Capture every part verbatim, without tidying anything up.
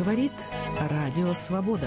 говорит Радио Свобода.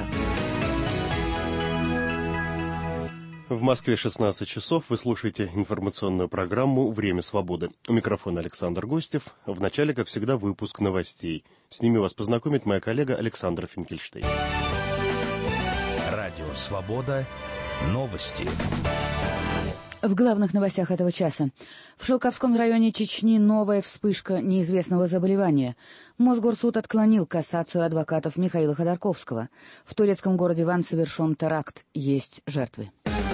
В Москве шестнадцать часов. Вы слушаете информационную программу «Время свободы». У микрофона Александр Гостев. В начале, как всегда, выпуск новостей. С ними вас познакомит моя коллега Александра Финкельштейн. Радио Свобода. Новости. В главных новостях этого часа. В Шелковском районе Чечни новая вспышка неизвестного заболевания. Мосгорсуд отклонил кассацию адвокатов Михаила Ходорковского. В турецком городе Ван совершен теракт. Есть жертвы.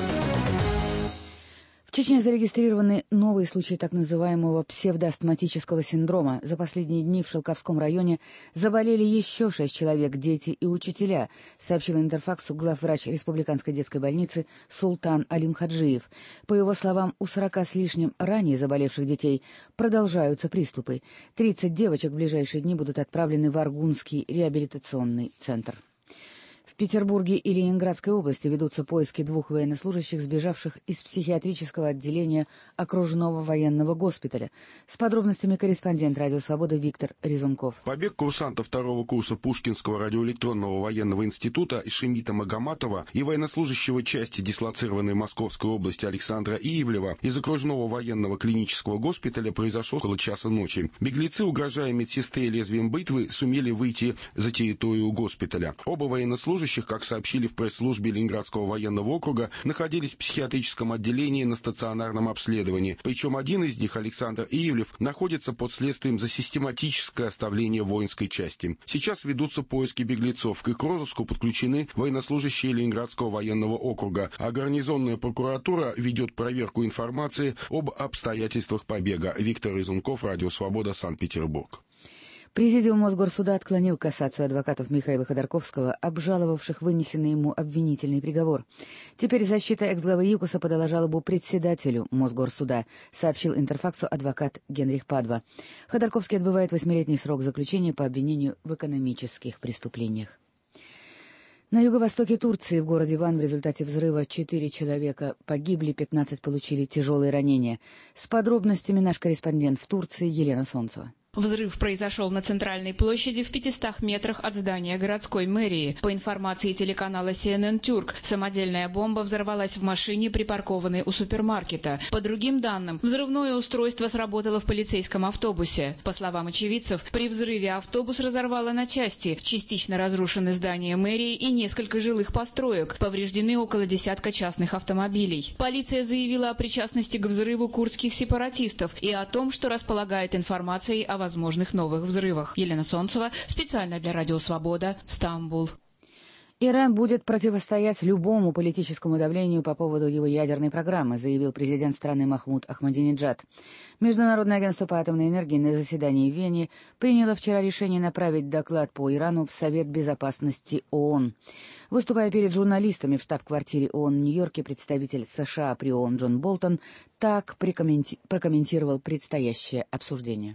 В Чечне зарегистрированы новые случаи так называемого псевдоастматического синдрома. За последние дни в Шелковском районе заболели еще шесть человек, дети и учителя, сообщил Интерфаксу главврач Республиканской детской больницы Султан Алимхаджиев. По его словам, у сорока с лишним ранее заболевших детей продолжаются приступы. тридцать девочек в ближайшие дни будут отправлены в Аргунский реабилитационный центр. В Петербурге и Ленинградской области ведутся поиски двух военнослужащих, сбежавших из психиатрического отделения окружного военного госпиталя. С подробностями корреспондент «Радио Свобода» Виктор Резунков. Побег курсанта второго курса Пушкинского радиоэлектронного военного института Шемита Магоматова и военнослужащего части, дислоцированной в Московской области Александра Иевлева, из окружного военного клинического госпиталя произошел около часа ночи. Беглецы, угрожая медсестре лезвием бритвы, сумели выйти за территорию госпиталя. Оба военнослужащих, как сообщили в пресс-службе Ленинградского военного округа, находились в психиатрическом отделении на стационарном обследовании. Причем один из них, Александр Иевлев, находится под следствием за систематическое оставление воинской части. Сейчас ведутся поиски беглецов. К их розыску подключены военнослужащие Ленинградского военного округа, а гарнизонная прокуратура ведет проверку информации об обстоятельствах побега. Виктор Резунков, Радио Свобода, Санкт-Петербург. Президиум Мосгорсуда отклонил кассацию адвокатов Михаила Ходорковского, обжаловавших вынесенный ему обвинительный приговор. Теперь защита экс-главы ЮКОСа подала жалобу председателю Мосгорсуда, сообщил Интерфаксу адвокат Генрих Падва. Ходорковский отбывает восьмилетний срок заключения по обвинению в экономических преступлениях. На юго-востоке Турции, в городе Ван, в результате взрыва четыре человека погибли, пятнадцать получили тяжелые ранения. С подробностями наш корреспондент в Турции Елена Солнцева. Взрыв произошел на центральной площади в пятистах метрах от здания городской мэрии. По информации телеканала си эн эн Тюрк, самодельная бомба взорвалась в машине, припаркованной у супермаркета. По другим данным, взрывное устройство сработало в полицейском автобусе. По словам очевидцев, при взрыве автобус разорвало на части. Частично разрушены здания мэрии и несколько жилых построек. Повреждены около десятка частных автомобилей. Полиция заявила о причастности к взрыву курдских сепаратистов и о том, что располагает информацией о возможных новых взрывах. Елена Солнцева, специально для Радио Свобода, Стамбул. Иран будет противостоять любому политическому давлению по поводу его ядерной программы, заявил президент страны Махмуд Ахмадинеджад. Международное агентство по атомной энергии на заседании в Вене приняло вчера решение направить доклад по Ирану в Совет Безопасности ООН. Выступая перед журналистами в штаб-квартире ООН в Нью-Йорке, представитель США при ООН Джон Болтон так прокомментировал предстоящее обсуждение.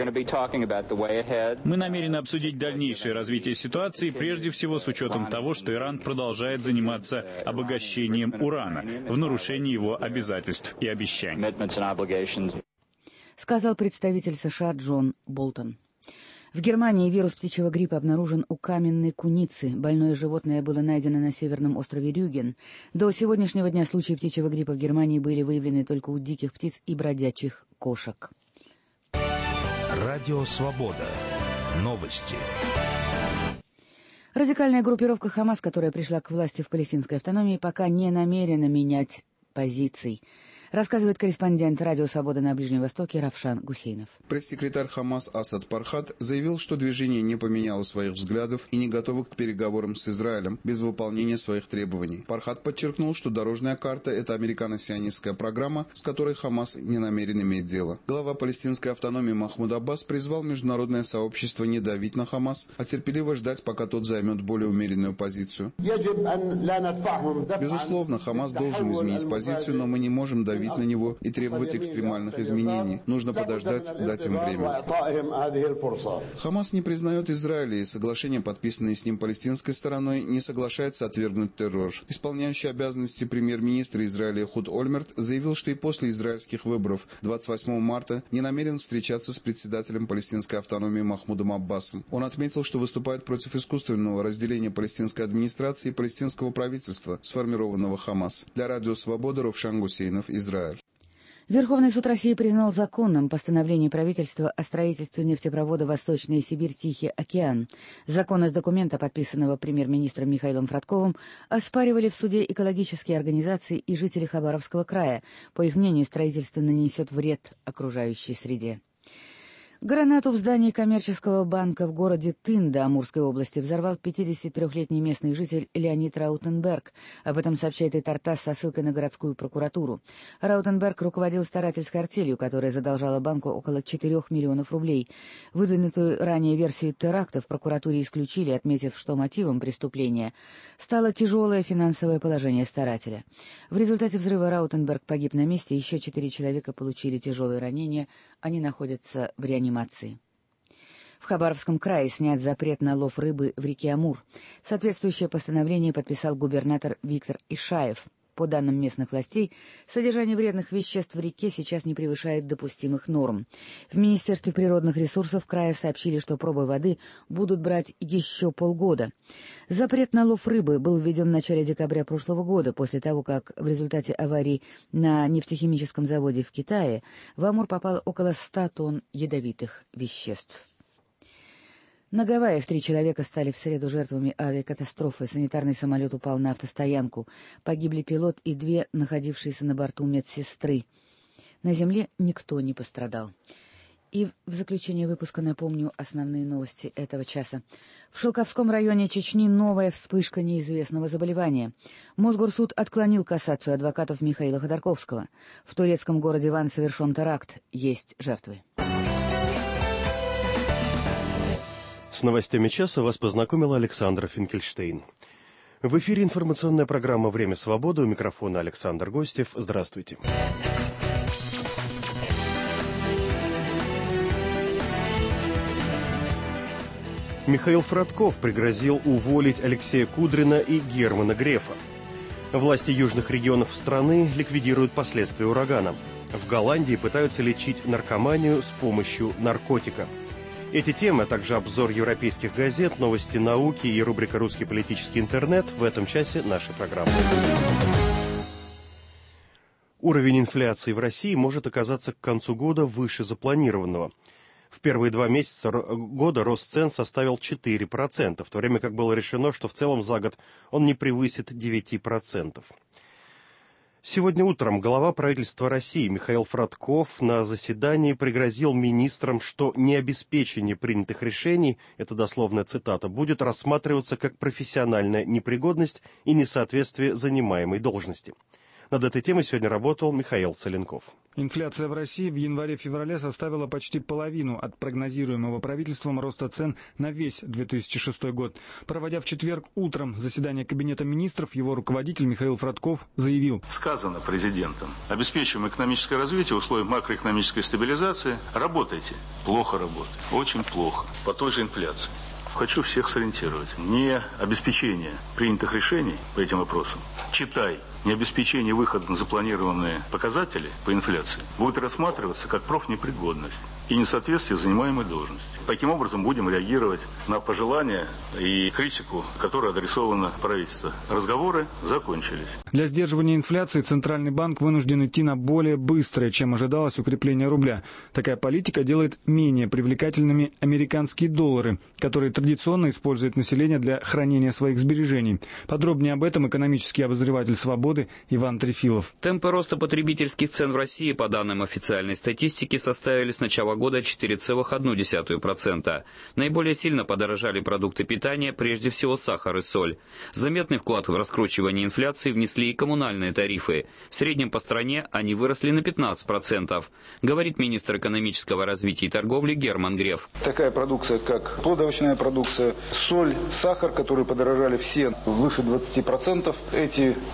Мы намерены обсудить дальнейшее развитие ситуации, прежде всего с учетом того, что Иран продолжает заниматься обогащением урана в нарушении его обязательств и обещаний, сказал представитель США Джон Болтон. В Германии вирус птичьего гриппа обнаружен у каменной куницы. Больное животное было найдено на северном острове Рюген. До сегодняшнего дня случаи птичьего гриппа в Германии были выявлены только у диких птиц и бродячих кошек. Радио Свобода. Новости. Радикальная группировка «Хамас», которая пришла к власти в палестинской автономии, пока не намерена менять позиций, рассказывает корреспондент «Радио Свобода» на Ближнем Востоке Равшан Гусейнов. Пресс-секретарь Хамас Асад Пархат заявил, что движение не поменяло своих взглядов и не готово к переговорам с Израилем без выполнения своих требований. Пархат подчеркнул, что дорожная карта – это американо-сионистская программа, с которой Хамас не намерен иметь дело. Глава палестинской автономии Махмуд Аббас призвал международное сообщество не давить на Хамас, а терпеливо ждать, пока тот займет более умеренную позицию. Безусловно, Хамас должен изменить позицию, но мы не можем давить давить на него и требовать экстремальных изменений. Нужно подождать, дать им время. Хамас не признает Израиля, и соглашение, подписанное с ним палестинской стороной, не соглашается отвергнуть террор. Исполняющий обязанности премьер-министра Израиля Эхуд Ольмерт заявил, что и после израильских выборов двадцать восьмого марта не намерен встречаться с председателем палестинской автономии Махмудом Аббасом. Он отметил, что выступает против искусственного разделения палестинской администрации и палестинского правительства, сформированного Хамас. Для Радио Свобода Ровшан Гусейнов, Израиль. Верховный суд России признал законным постановление правительства о строительстве нефтепровода «Восточная Сибирь. Тихий океан». Закон из документа, подписанного премьер-министром Михаилом Фродковым, оспаривали в суде экологические организации и жители Хабаровского края. По их мнению, строительство нанесет вред окружающей среде. Гранату в здании коммерческого банка в городе Тында Амурской области взорвал пятидесятитрёхлетний местный житель Леонид Раутенберг. Об этом сообщает и Тартас со ссылкой на городскую прокуратуру. Раутенберг руководил старательской артелью, которая задолжала банку около четырёх миллионов рублей. Выдвинутую ранее версию теракта в прокуратуре исключили, отметив, что мотивом преступления стало тяжелое финансовое положение старателя. В результате взрыва Раутенберг погиб на месте, еще четыре человека получили тяжелые ранения, они находятся в реанимации. В Хабаровском крае снят запрет на лов рыбы в реке Амур. Соответствующее постановление подписал губернатор Виктор Ишаев. По данным местных властей, содержание вредных веществ в реке сейчас не превышает допустимых норм. В Министерстве природных ресурсов края сообщили, что пробы воды будут брать еще полгода. Запрет на лов рыбы был введен в начале декабря прошлого года, после того, как в результате аварии на нефтехимическом заводе в Китае в Амур попало около ста тонн ядовитых веществ. На Гавайях три человека стали в среду жертвами авиакатастрофы. Санитарный самолет упал на автостоянку. Погибли пилот и две находившиеся на борту медсестры. На земле никто не пострадал. И в заключение выпуска напомню основные новости этого часа. В Шелковском районе Чечни новая вспышка неизвестного заболевания. Мосгорсуд отклонил кассацию адвокатов Михаила Ходорковского. В турецком городе Ван совершен теракт. Есть жертвы. С новостями часа вас познакомил Александр Финкельштейн. В эфире информационная программа «Время свободы». У микрофона Александр Гостев. Здравствуйте. Михаил Фродков пригрозил уволить Алексея Кудрина и Германа Грефа. Власти южных регионов страны ликвидируют последствия урагана. В Голландии пытаются лечить наркоманию с помощью наркотика. Эти темы, а также обзор европейских газет, новости науки и рубрика «Русский политический интернет» в этом часе нашей программы. Уровень инфляции в России может оказаться к концу года выше запланированного. В первые два месяца года рост цен составил четыре процента, в то время как было решено, что в целом за год он не превысит девять процентов. Сегодня утром глава правительства России Михаил Фродков на заседании пригрозил министрам, что необеспечение принятых решений, это дословная цитата, будет рассматриваться как профессиональная непригодность и несоответствие занимаемой должности. Над этой темой сегодня работал Михаил Соленков. Инфляция в России в январе-феврале составила почти половину от прогнозируемого правительством роста цен на весь две тысячи шестой год. Проводя в четверг утром заседание Кабинета министров, его руководитель Михаил Фродков заявил: сказано президентом: обеспечиваем экономическое развитие в условиях макроэкономической стабилизации. Работайте. Плохо работает. Очень плохо. По той же инфляции. Хочу всех сориентировать. Не обеспечение принятых решений по этим вопросам, читай, необеспечение выхода на запланированные показатели по инфляции будет рассматриваться как профнепригодность и несоответствие занимаемой должности. Таким образом будем реагировать на пожелания и критику, которая адресована правительству. Разговоры закончились. Для сдерживания инфляции Центральный банк вынужден идти на более быстрое, чем ожидалось, укрепление рубля. Такая политика делает менее привлекательными американские доллары, которые традиционно использует население для хранения своих сбережений. Подробнее об этом экономический обозреватель «Свободы» Иван Трефилов. Темпы роста потребительских цен в России, по данным официальной статистики, составили с начала года четыре целых одна десятая процента. Наиболее сильно подорожали продукты питания, прежде всего сахар и соль. Заметный вклад в раскручивание инфляции внесли и коммунальные тарифы. В среднем по стране они выросли на пятнадцать процентов, говорит министр экономического развития и торговли Герман Греф. Такая продукция, как плодоовощная продукция, соль, сахар, которые подорожали все выше двадцати процентов. Эти три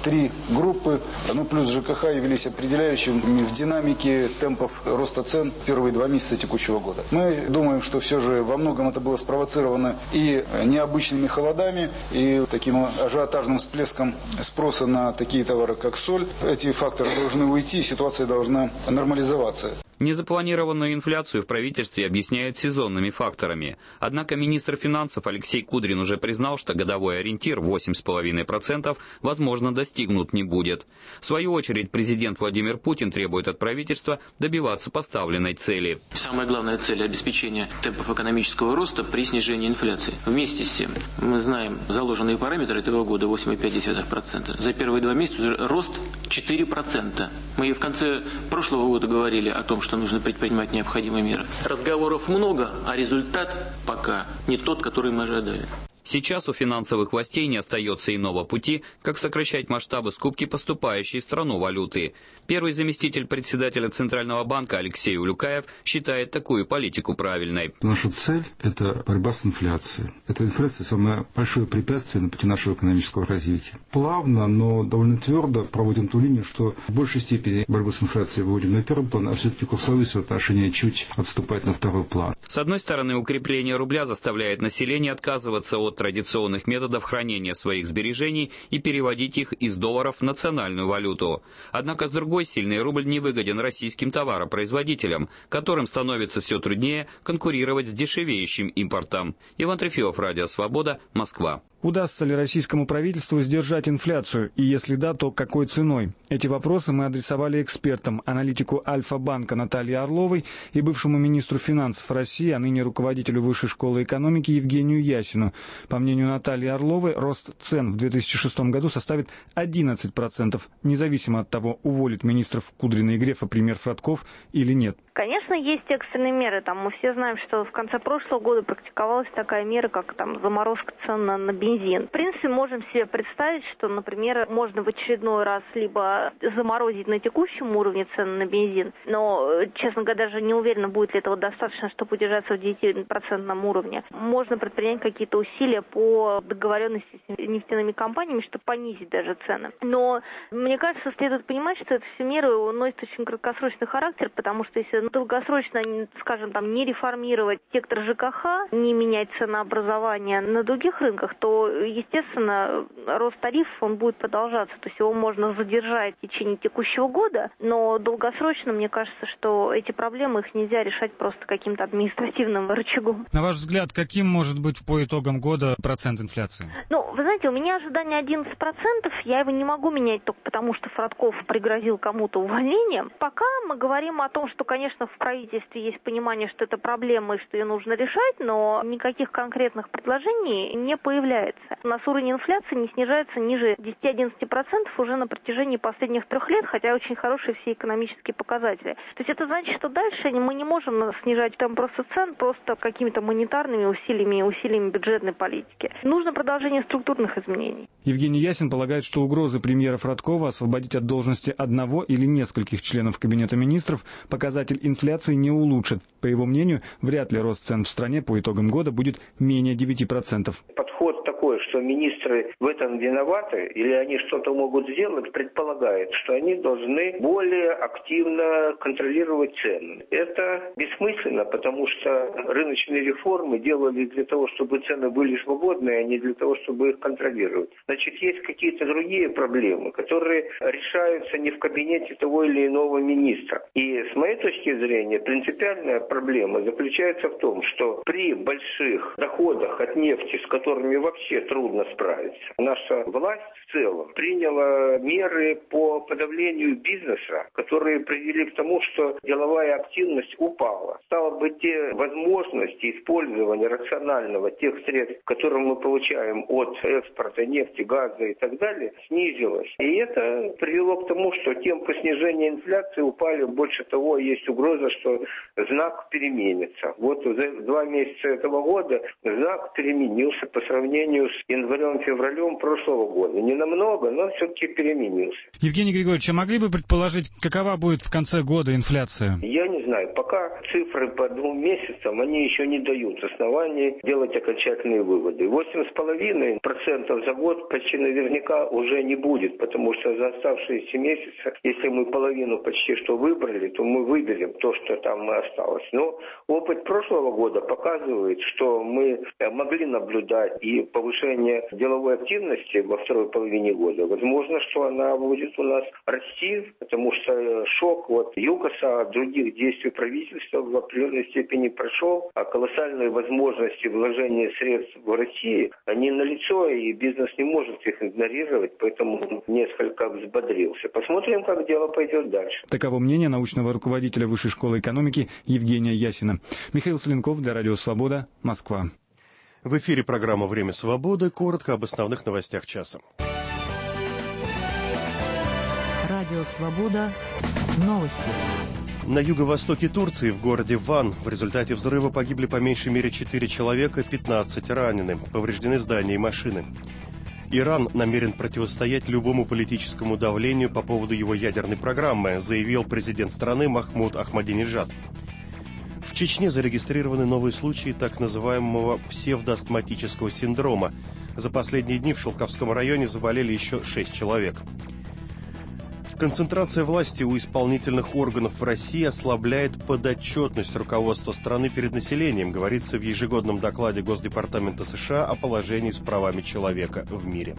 группы, ну плюс ЖКХ явились определяющими в динамике темпов роста цен в первые два месяца текущего года. Мы думаем, что все же во многом это было спровоцировано и необычными холодами, и таким ажиотажным всплеском спроса на такие товары, как соль. Эти факторы должны уйти, и ситуация должна нормализоваться. Незапланированную инфляцию в правительстве объясняют сезонными факторами. Однако министр финансов Алексей Кудрин уже признал, что годовой ориентир восемь целых пять десятых процента возможно достигнут не будет. В свою очередь президент Владимир Путин требует от правительства добиваться поставленной цели. Самая главная цель – обеспечение темпов экономического роста при снижении инфляции. Вместе с тем, мы знаем заложенные параметры этого года восемь целых пять десятых процента. За первые два месяца уже рост четыре процента. Мы и в конце прошлого года говорили о том, что что нужно предпринимать необходимые меры. Разговоров много, а результат пока не тот, который мы ожидали. Сейчас у финансовых властей не остается иного пути, как сокращать масштабы скупки поступающей в страну валюты. Первый заместитель председателя Центрального банка Алексей Улюкаев считает такую политику правильной. Наша цель – это борьба с инфляцией. Эта инфляция – самое большое препятствие на пути нашего экономического развития. Плавно, но довольно твердо проводим ту линию, что в большей степени борьбу с инфляцией выводим на первый план, а все-таки курсовые соотношения чуть отступают на второй план. С одной стороны, укрепление рубля заставляет население отказываться от традиционных методов хранения своих сбережений и переводить их из долларов в национальную валюту. Однако, с другой, сильный рубль невыгоден российским товаропроизводителям, которым становится все труднее конкурировать с дешевеющим импортом. Иван Трефилов, Радио Свобода, Москва. Удастся ли российскому правительству сдержать инфляцию? И если да, то какой ценой? Эти вопросы мы адресовали экспертам, аналитику Альфа-банка Наталье Орловой и бывшему министру финансов России, а ныне руководителю Высшей школы экономики Евгению Ясину. По мнению Натальи Орловой, рост цен в две тысячи шестом году составит одиннадцать процентов, независимо от того, уволит министров Кудрина и Грефа премьер Фродков или нет. Конечно, есть экстренные меры. Там мы все знаем, что в конце прошлого года практиковалась такая мера, как там заморозка цен на, на бензин. В принципе, можем себе представить, что, например, можно в очередной раз либо заморозить на текущем уровне цены на бензин, но, честно говоря, даже не уверена, будет ли этого достаточно, чтобы удержаться в девятипроцентном уровне. Можно предпринять какие-то усилия по договоренности с нефтяными компаниями, чтобы понизить даже цены. Но, мне кажется, следует понимать, что это все меры носят очень краткосрочный характер, потому что если долгосрочно, скажем, там, не реформировать сектор ЖКХ, не менять ценообразование на других рынках, то, естественно, рост тарифов он будет продолжаться. То есть его можно задержать в течение текущего года, но долгосрочно, мне кажется, что эти проблемы их нельзя решать просто каким-то административным рычагом. На ваш взгляд, каким может быть по итогам года процент инфляции? Ну, вы знаете, у меня ожидание одиннадцать процентов. Я его не могу менять только потому, что Фродков пригрозил кому-то увольнением. Пока мы говорим о том, что, конечно, в правительстве есть понимание, что это проблема и что ее нужно решать, но никаких конкретных предложений не появляется. У нас уровень инфляции не снижается ниже десяти-одиннадцати процентов уже на протяжении последних трех лет, хотя очень хорошие все экономические показатели. То есть это значит, что дальше мы не можем снижать темп роста цен просто какими-то монетарными усилиями и усилиями бюджетной политики. Нужно продолжение структурных изменений. Евгений Ясин полагает, что угрозы премьера Фродкова освободить от должности одного или нескольких членов Кабинета министров показатель инфляции не улучшит. По его мнению, вряд ли рост цен в стране по итогам года будет менее девяти процентов. Подход такой, что министры в этом виноваты или они что-то могут сделать, предполагает, что они должны более активно контролировать цены. Это бессмысленно, потому что рыночные реформы делали для того, чтобы цены были свободные, а не для того, чтобы их контролировать. Значит, есть какие-то другие проблемы, которые решаются не в кабинете того или иного министра. И с моей точки зрения, принципиальная проблема заключается в том, что при больших доходах от нефти, с которыми вообще трудно справиться, наша власть в целом приняла меры по подавлению бизнеса, которые привели к тому, что деловая активность упала. Стало быть, те возможности использования рационального тех средств, которые мы получаем от экспорта нефти, газа и так далее, снизилась. И это привело к тому, что темпы снижения инфляции упали. Больше того, есть угроза, что знак переменится. Вот за два месяца этого года знак переменился по сравнению сравнению с январем-февралем прошлого года. Не намного, но все-таки переменился. Евгений Григорьевич, а могли бы предположить, какова будет в конце года инфляция? Я не знаю. Пока цифры по двум месяцам, они еще не дают оснований делать окончательные выводы. восемь с половиной процентов за год почти наверняка уже не будет, потому что за оставшиеся месяцы, если мы половину почти что выбрали, то мы выберем то, что там осталось. Но опыт прошлого года показывает, что мы могли наблюдать и повышение деловой активности во второй половине года. Возможно, что она будет у нас расти, потому что шок от ЮКОСа, от других действий правительства в определенной степени прошел, а колоссальные возможности вложения средств в России, они налицо, и бизнес не может их игнорировать, поэтому несколько взбодрился. Посмотрим, как дело пойдет дальше. Таково мнение научного руководителя Высшей школы экономики Евгения Ясина. Михаил Соленков для Радио Свобода, Москва. В эфире программа «Время свободы». Коротко об основных новостях часа. Радио Свобода. Новости. На юго-востоке Турции, в городе Ван, в результате взрыва погибли по меньшей мере четыре человека, пятнадцать ранены. Повреждены здания и машины. Иран намерен противостоять любому политическому давлению по поводу его ядерной программы, заявил президент страны Махмуд Ахмадинеджад. В Чечне зарегистрированы новые случаи так называемого псевдоастматического синдрома. За последние дни в Шелковском районе заболели еще шесть человек. Концентрация власти у исполнительных органов в России ослабляет подотчетность руководства страны перед населением, говорится в ежегодном докладе Госдепартамента США о положении с правами человека в мире.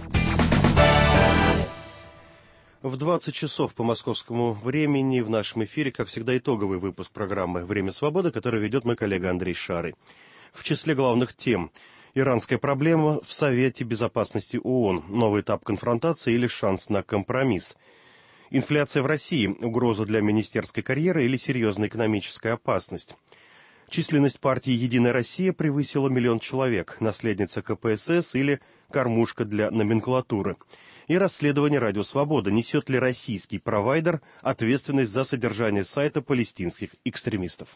В двадцать часов по московскому времени в нашем эфире, как всегда, итоговый выпуск программы «Время свободы», который ведет мой коллега Андрей Шарый. В числе главных тем: иранская проблема в Совете Безопасности ООН, новый этап конфронтации или шанс на компромисс. Инфляция в России, угроза для министерской карьеры или серьезная экономическая опасность. Численность партии «Единая Россия» превысила миллион человек, наследница ка пэ эс эс или кормушка для номенклатуры. И расследование «Радио Свобода». Несет ли российский провайдер ответственность за содержание сайта палестинских экстремистов?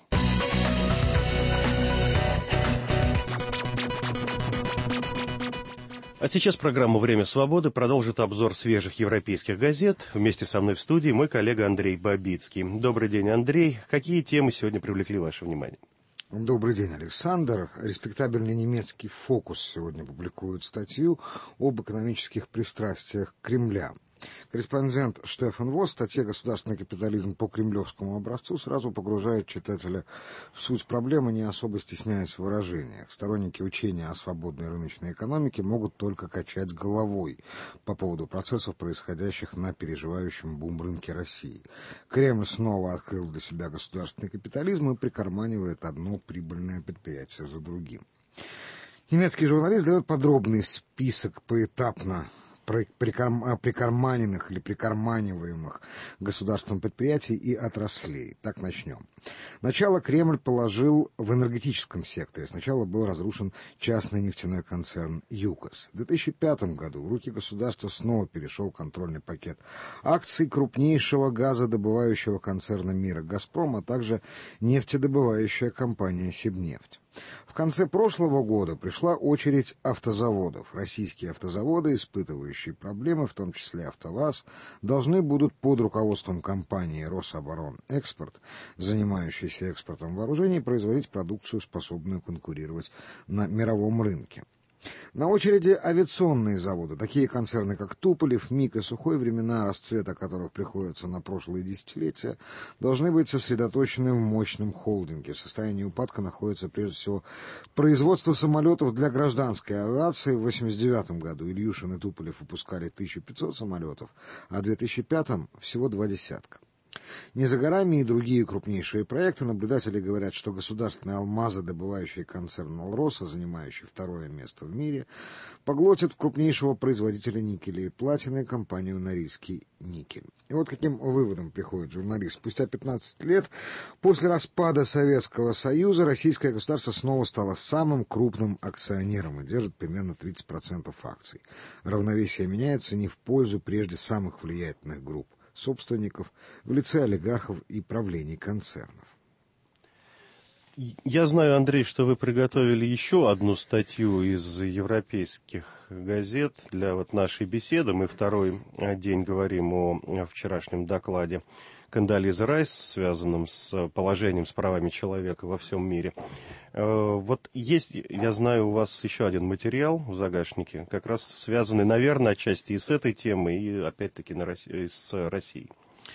А сейчас программа «Время свободы» продолжит обзор свежих европейских газет. Вместе со мной в студии мой коллега Андрей Бабицкий. Добрый день, Андрей. Какие темы сегодня привлекли ваше внимание? Добрый день, Александр. Респектабельный немецкий «Фокус» сегодня публикует статью об экономических пристрастиях Кремля. Корреспондент Штефан Восс в статье «Государственный капитализм по кремлевскому образцу» сразу погружает читателя в суть проблемы, не особо стесняясь в выражениях. Сторонники учения о свободной рыночной экономике могут только качать головой по поводу процессов, происходящих на переживающем бум-рынке России. Кремль снова открыл для себя государственный капитализм и прикарманивает одно прибыльное предприятие за другим. Немецкий журналист дает подробный список поэтапно прикарманенных или прикарманиваемых государством предприятий и отраслей. Так начнем. Начало Кремль положил в энергетическом секторе. Сначала был разрушен частный нефтяной концерн ЮКОС. В две тысячи пятом году в руки государства снова перешел контрольный пакет акций крупнейшего газодобывающего концерна мира «Газпром», а также нефтедобывающая компания «Сибнефть». В конце прошлого года пришла очередь автозаводов. Российские автозаводы, испытывающие проблемы, в том числе АвтоВАЗ, должны будут под руководством компании «Рособоронэкспорт», занимающейся экспортом вооружений, производить продукцию, способную конкурировать на мировом рынке. На очереди авиационные заводы, такие концерны, как Туполев, МИГ и Сухой, времена расцвета которых приходятся на прошлые десятилетия, должны быть сосредоточены в мощном холдинге. В состоянии упадка находится прежде всего производство самолетов для гражданской авиации. В восемьдесят девятом году Ильюшин и Туполев выпускали тысячу пятьсот самолетов, а в две тысячи пятом всего два десятка. Не за горами и другие крупнейшие проекты. Наблюдатели говорят, что государственный алмазодобывающий концерн «Алроса», занимающий второе место в мире, поглотит крупнейшего производителя никеля и платины, компанию «Норильский никель». И вот каким выводом приходит журналист. Спустя пятнадцать лет после распада Советского Союза российское государство снова стало самым крупным акционером и держит примерно тридцать процентов акций. Равновесие меняется не в пользу прежде самых влиятельных групп собственников в лице олигархов и правлений концернов. Я знаю, Андрей, что вы приготовили еще одну статью из европейских газет для вот нашей беседы. Мы второй день говорим о вчерашнем докладе Кондолизы Райс, связанном с положением, с правами человека во всем мире. Вот есть, я знаю, у вас еще один материал в загашнике, как раз связанный, наверное, отчасти и с этой темой, и опять-таки на России, с Россией.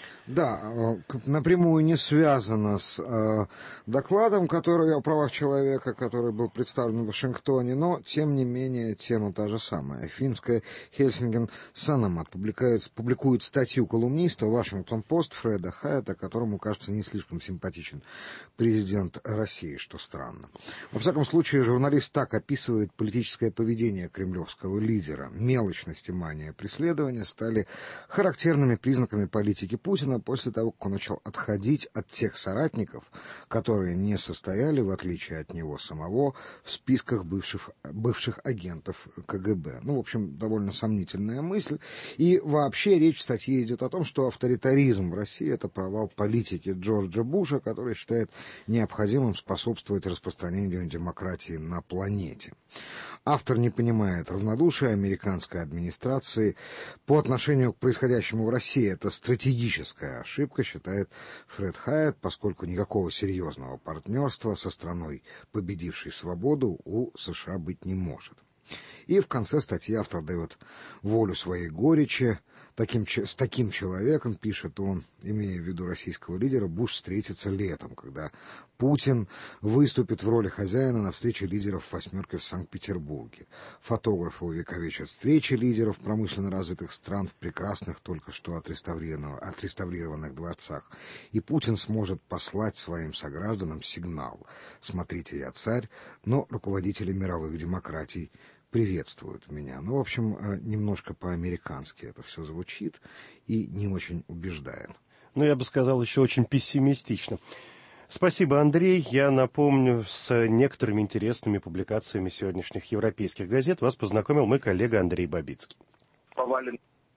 Да, напрямую не связано с э, докладом, который о правах человека, который был представлен в Вашингтоне, но, тем не менее, тема та же самая. Финская Хельсинген Санамат публикует, публикует статью колумниста Вашингтон-Пост Фреда Хайета, которому, кажется, не слишком симпатичен президент России, что странно. Во всяком случае, журналист так описывает политическое поведение кремлевского лидера. Мелочность и мания преследования стали характерными признаками политики Путина после того, как он начал отходить от тех соратников, которые не состояли, в отличие от него самого, в списках бывших, бывших агентов КГБ. Ну, в общем, довольно сомнительная мысль. И вообще речь в статье идет о том, что авторитаризм в России — это провал политики Джорджа Буша, который считает необходимым способствовать распространению демократии на планете. Автор не понимает равнодушия американской администрации по отношению к происходящему в России. Это стратегическая ошибка, считает Фред Хайет, поскольку никакого серьезного партнерства со страной, победившей свободу, у США быть не может. И в конце статьи автор дает волю своей горечи. Таким, с таким человеком, пишет он, имея в виду российского лидера, Буш встретится летом, когда Путин выступит в роли хозяина на встрече лидеров «восьмерки» в Санкт-Петербурге. Фотографы увековечат встречи лидеров промышленно развитых стран в прекрасных, только что отреставрированных, отреставрированных дворцах. И Путин сможет послать своим согражданам сигнал: «Смотрите, я царь, но руководители мировых демократий приветствуют меня». Ну, в общем, немножко по-американски это все звучит и не очень убеждает. Ну, я бы сказал, еще очень пессимистично. Спасибо, Андрей. Я напомню, с некоторыми интересными публикациями сегодняшних европейских газет вас познакомил мой коллега Андрей Бабицкий. Повален.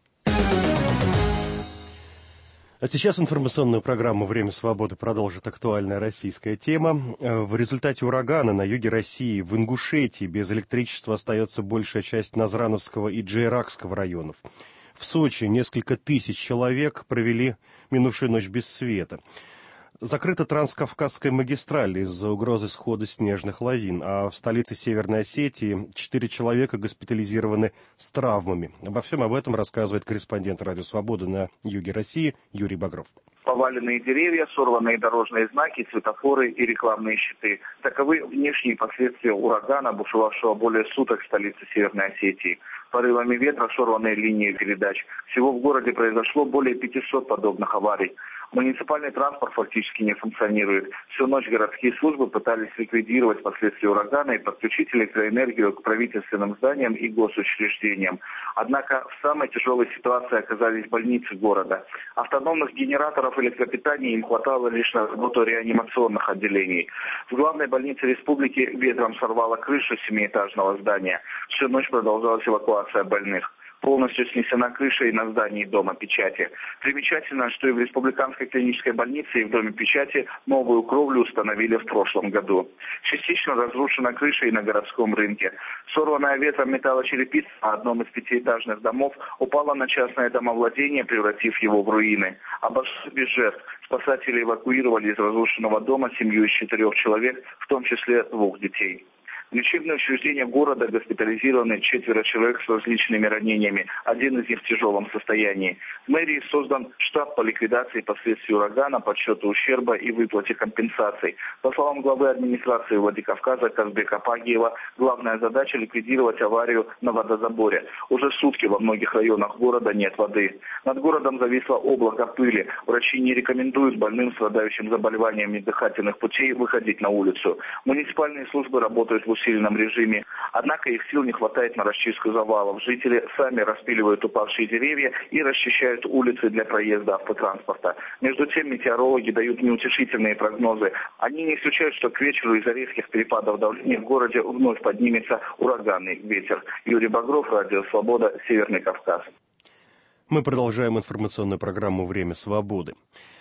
А сейчас информационную программу «Время свободы» продолжит актуальная российская тема. В результате урагана на юге России, в Ингушетии, без электричества остается большая часть Назрановского и Джейракского районов. В Сочи несколько тысяч человек провели минувшую ночь без света. Закрыта Транскавказская магистраль из-за угрозы схода снежных лавин, а в столице Северной Осетии четыре человека госпитализированы с травмами. Обо всем об этом рассказывает корреспондент «Радио Свобода» на юге России Юрий Багров. Поваленные деревья, сорванные дорожные знаки, светофоры и рекламные щиты. Таковы внешние последствия урагана, бушевавшего более суток в столице Северной Осетии. Порывами ветра сорванные линии передач. Всего в городе произошло более пятисот подобных аварий. Муниципальный транспорт фактически не функционирует. Всю ночь городские службы пытались ликвидировать последствия урагана и подключить электроэнергию к правительственным зданиям и госучреждениям. Однако в самой тяжелой ситуации оказались больницы города. Автономных генераторов электропитания им хватало лишь на работу реанимационных отделений. В главной больнице республики ветром сорвало крышу семиэтажного здания. Всю ночь продолжалась эвакуация больных. Полностью снесена крыша и на здании Дома печати. Примечательно, что и в Республиканской клинической больнице, и в Доме печати новую кровлю установили в прошлом году. Частично разрушена крыша и на городском рынке. Сорванная ветром металлочерепица на одном из пятиэтажных домов упала на частное домовладение, превратив его в руины. Обошлось без жертв. Спасатели эвакуировали из разрушенного дома семью из четырех человек, в том числе двух детей. В лечебные учреждения города госпитализированы четверо человек с различными ранениями, один из них в тяжелом состоянии. В мэрии создан штаб по ликвидации последствий урагана, подсчету ущерба и выплате компенсаций. По словам главы администрации Владикавказа Казбека Пагиева, главная задача — ликвидировать аварию на водозаборе. Уже сутки во многих районах города нет воды. Над городом зависло облако пыли. Врачи не рекомендуют больным, страдающим заболеваниями дыхательных путей, выходить на улицу. Муниципальные службы работают в усиленном режиме. Однако их сил не хватает на расчистку завалов. Жители сами распиливают упавшие деревья и расчищают улицы для проезда автотранспорта. Между тем метеорологи дают неутешительные прогнозы. Они не исключают, что к вечеру из-за резких перепадов давления в городе вновь поднимется ураганный ветер. Юрий Багров, Радио Свобода, Северный Кавказ. Мы продолжаем информационную программу «Время свободы».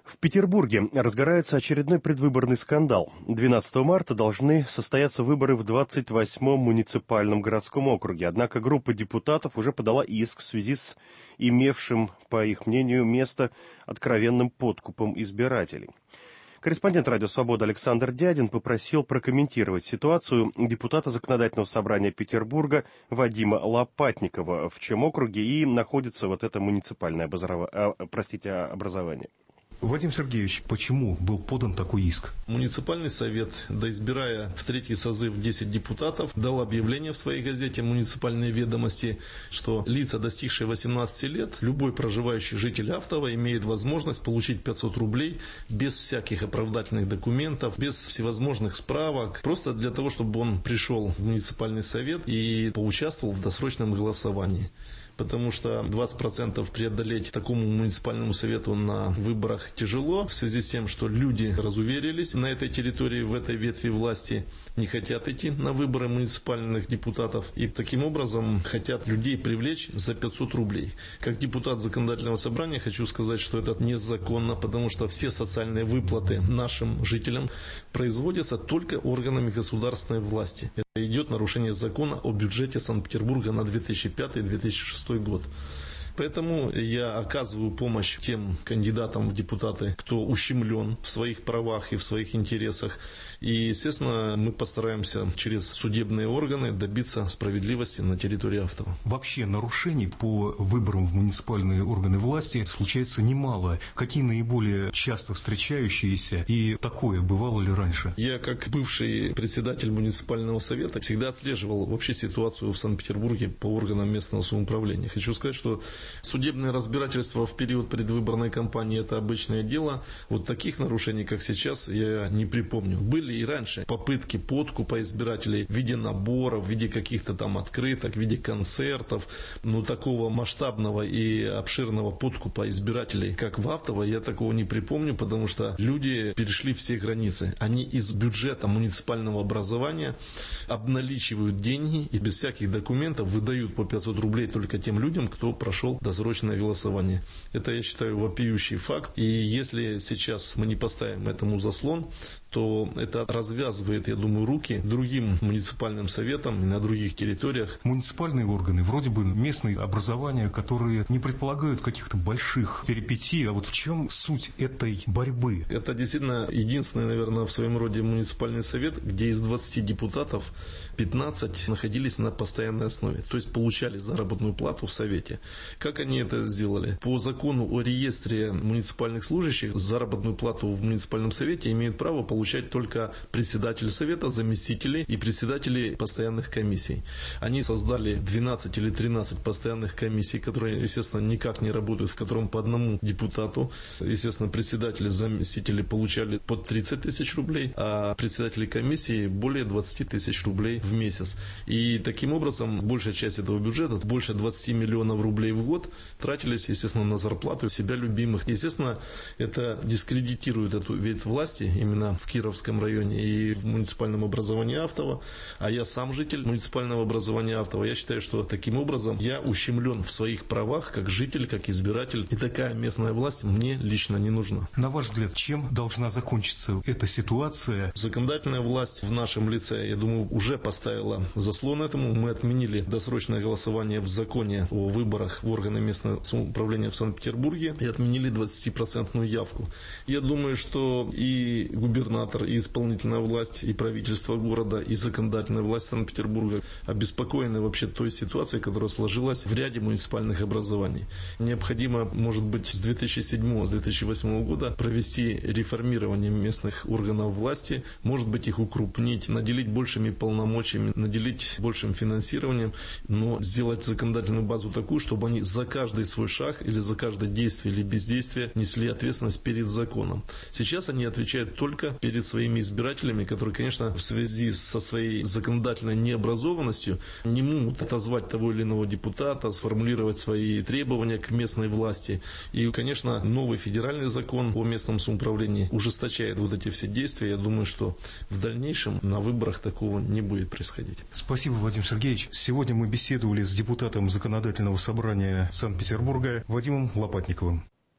В Петербурге разгорается очередной предвыборный скандал. двенадцатого марта должны состояться выборы в двадцать восьмом муниципальном городском округе. Однако группа депутатов уже подала иск в связи с имевшим, по их мнению, место откровенным подкупом избирателей. Корреспондент «Радио Свобода» Александр Дядин попросил прокомментировать ситуацию депутата Законодательного собрания Петербурга Вадима Лопатникова, в чьем округе и находится вот это муниципальное образов... простите, образование. Вадим Сергеевич, почему был подан такой иск? Муниципальный совет, доизбирая в третий созыв десять депутатов, дал объявление в своей газете «Муниципальные ведомости», что лица, достигшие восемнадцати лет, любой проживающий житель Автова имеет возможность получить пятьсот рублей без всяких оправдательных документов, без всевозможных справок, просто для того, чтобы он пришел в муниципальный совет и поучаствовал в досрочном голосовании. Потому что двадцать процентов преодолеть такому муниципальному совету на выборах тяжело, в связи с тем, что люди разуверились на этой территории, в этой ветви власти, не хотят идти на выборы муниципальных депутатов и таким образом хотят людей привлечь за пятьсот рублей. Как депутат Законодательного собрания хочу сказать, что это незаконно, потому что все социальные выплаты нашим жителям производятся только органами государственной власти. Это идет нарушение закона о бюджете Санкт-Петербурга на две тысячи пятый — две тысячи шестой год. Поэтому я оказываю помощь тем кандидатам в депутаты, кто ущемлен в своих правах и в своих интересах. И, естественно, мы постараемся через судебные органы добиться справедливости на территории Автова. Вообще нарушений по выборам в муниципальные органы власти случается немало. Какие наиболее часто встречающиеся и такое бывало ли раньше? Я, как бывший председатель муниципального совета, всегда отслеживал вообще ситуацию в Санкт-Петербурге по органам местного самоуправления. Хочу сказать, что судебное разбирательство в период предвыборной кампании – это обычное дело. Вот таких нарушений, как сейчас, я не припомню. Были и раньше попытки подкупа избирателей в виде наборов, в виде каких-то там открыток, в виде концертов. Но такого масштабного и обширного подкупа избирателей, как в Автово, я такого не припомню, потому что люди перешли все границы. Они из бюджета муниципального образования обналичивают деньги и без всяких документов выдают по пятьсот рублей только тем людям, кто прошел досрочное голосование. Это, я считаю, вопиющий факт. И если сейчас мы не поставим этому заслон, то это развязывает, я думаю, руки другим муниципальным советам и на других территориях. Муниципальные органы, вроде бы местные образования, которые не предполагают каких-то больших перипетий, а вот в чем суть этой борьбы? Это действительно единственный, наверное, в своем роде муниципальный совет, где из двадцати депутатов пятнадцать находились на постоянной основе, то есть получали заработную плату в совете. Как они это сделали? По закону о реестре муниципальных служащих заработную плату в муниципальном совете имеют право получать только председатель совета, заместители и председатели постоянных комиссий. Они создали двенадцать или тринадцать постоянных комиссий, которые, естественно, никак не работают, в котором по одному депутату. Естественно, председатели, заместители получали под тридцать тысяч рублей, а председатели комиссии более двадцать тысяч рублей в месяц. И таким образом большая часть этого бюджета, больше двадцать миллионов рублей в год, тратились, естественно, на зарплату себя любимых. Естественно, это дискредитирует эту ветвь власти именно в Кировском районе и в муниципальном образовании Автова, а я сам житель муниципального образования Автова. Я считаю, что таким образом я ущемлен в своих правах, как житель, как избиратель, и такая местная власть мне лично не нужна. На ваш взгляд, чем должна закончиться эта ситуация? Законодательная власть в нашем лице, я думаю, уже поставила заслон этому. Мы отменили досрочное голосование в законе о выборах в органы местного самоуправления в Санкт-Петербурге и отменили двадцатипроцентную явку. Я думаю, что и губернатор, и исполнительная власть, и правительство города, и законодательная власть Санкт-Петербурга обеспокоены вообще той ситуацией, которая сложилась в ряде муниципальных образований. Необходимо, может быть, с две тысячи седьмого — с две тысячи восьмого года провести реформирование местных органов власти, может быть, их укрупнить, наделить большими полномочиями, наделить большим финансированием, но сделать законодательную базу такую, чтобы они за каждый свой шаг или за каждое действие или бездействие несли ответственность перед законом. Сейчас они отвечают только перед своими избирателями, которые, конечно, в связи со своей законодательной необразованностью не могут отозвать того или иного депутата, сформулировать свои требования к местной власти. И, конечно, новый федеральный закон о местном самоуправлении ужесточает вот эти все действия. Я думаю, что в дальнейшем на выборах такого не будет происходить. Спасибо, Вадим Сергеевич. Сегодня мы беседовали с депутатом Законодательного собрания Санкт-Петербурга Вадимом Лопатниковым.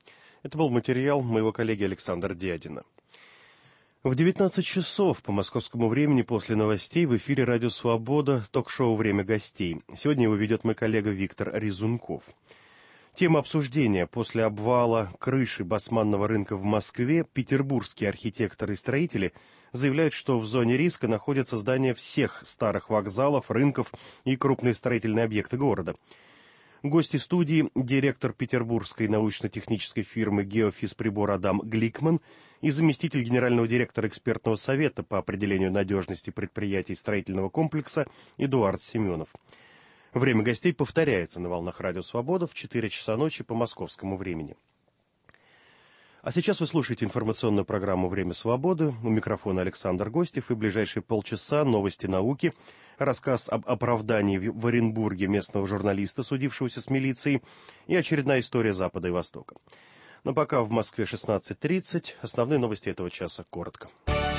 Это был материал моего коллеги Александра Дядина. В девятнадцать часов по московскому времени после новостей в эфире «Радио Свобода» ток-шоу «Время гостей». Сегодня его ведет мой коллега Виктор Резунков. Тема обсуждения: после обвала крыши басманного рынка в Москве петербургские архитекторы и строители заявляют, что в зоне риска находятся здания всех старых вокзалов, рынков и крупные строительные объекты города. Гости студии — директор петербургской научно-технической фирмы «Геофизприбор» Адам Гликман и заместитель генерального директора экспертного совета по определению надежности предприятий строительного комплекса Эдуард Семенов. Время гостей повторяется на волнах «Радио Свобода» в четыре часа ночи по московскому времени. А сейчас вы слушаете информационную программу «Время свободы». У микрофона Александр Гостев, и в ближайшие полчаса новости науки, рассказ об оправдании в Оренбурге местного журналиста, судившегося с милицией, и очередная история Запада и Востока. Но пока в Москве шестнадцать тридцать. Основные новости этого часа коротко.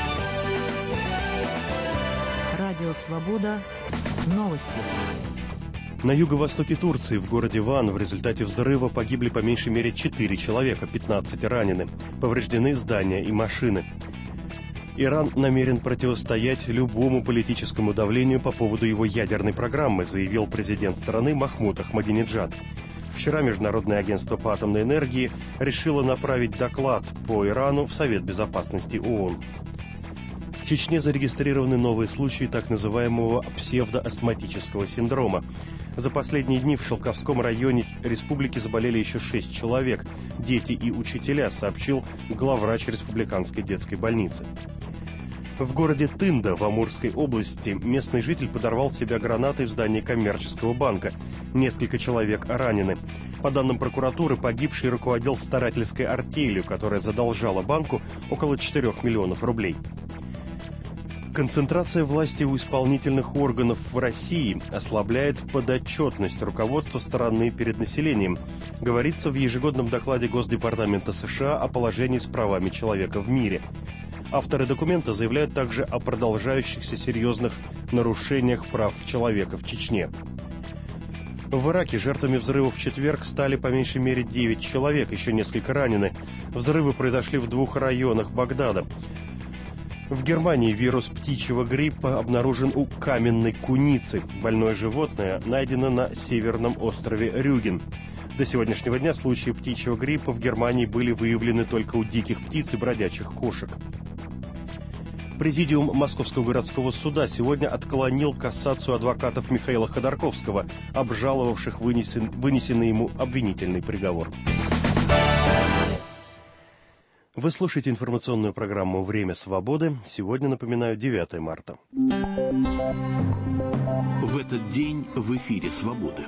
Радио «Свобода». Новости. На юго-востоке Турции, в городе Ван, в результате взрыва погибли по меньшей мере четыре человека, пятнадцать ранены. Повреждены здания и машины. Иран намерен противостоять любому политическому давлению по поводу его ядерной программы, заявил президент страны Махмуд Ахмадинеджад. Вчера Международное агентство по атомной энергии решило направить доклад по Ирану в Совет Безопасности ООН. В Чечне зарегистрированы новые случаи так называемого псевдоастматического синдрома. За последние дни в Шелковском районе республики заболели еще шесть человек, дети и учителя, сообщил главврач республиканской детской больницы. В городе Тында в Амурской области местный житель подорвал себя гранатой в здании коммерческого банка. Несколько человек ранены. По данным прокуратуры, погибший руководил старательской артелью, которая задолжала банку около четырёх миллионов рублей. Концентрация власти у исполнительных органов в России ослабляет подотчетность руководства страны перед населением, говорится в ежегодном докладе Госдепартамента США о положении с правами человека в мире. Авторы документа заявляют также о продолжающихся серьезных нарушениях прав человека в Чечне. В Ираке жертвами взрывов в четверг стали по меньшей мере девять человек, еще несколько ранены. Взрывы произошли в двух районах Багдада. В Германии вирус птичьего гриппа обнаружен у каменной куницы. Больное животное найдено на северном острове Рюген. До сегодняшнего дня случаи птичьего гриппа в Германии были выявлены только у диких птиц и бродячих кошек. Президиум Московского городского суда сегодня отклонил кассацию адвокатов Михаила Ходорковского, обжаловавших вынесен, вынесенный ему обвинительный приговор. Вы слушаете информационную программу «Время свободы». Сегодня, напоминаю, девятое марта. В этот день в эфире «Свободы».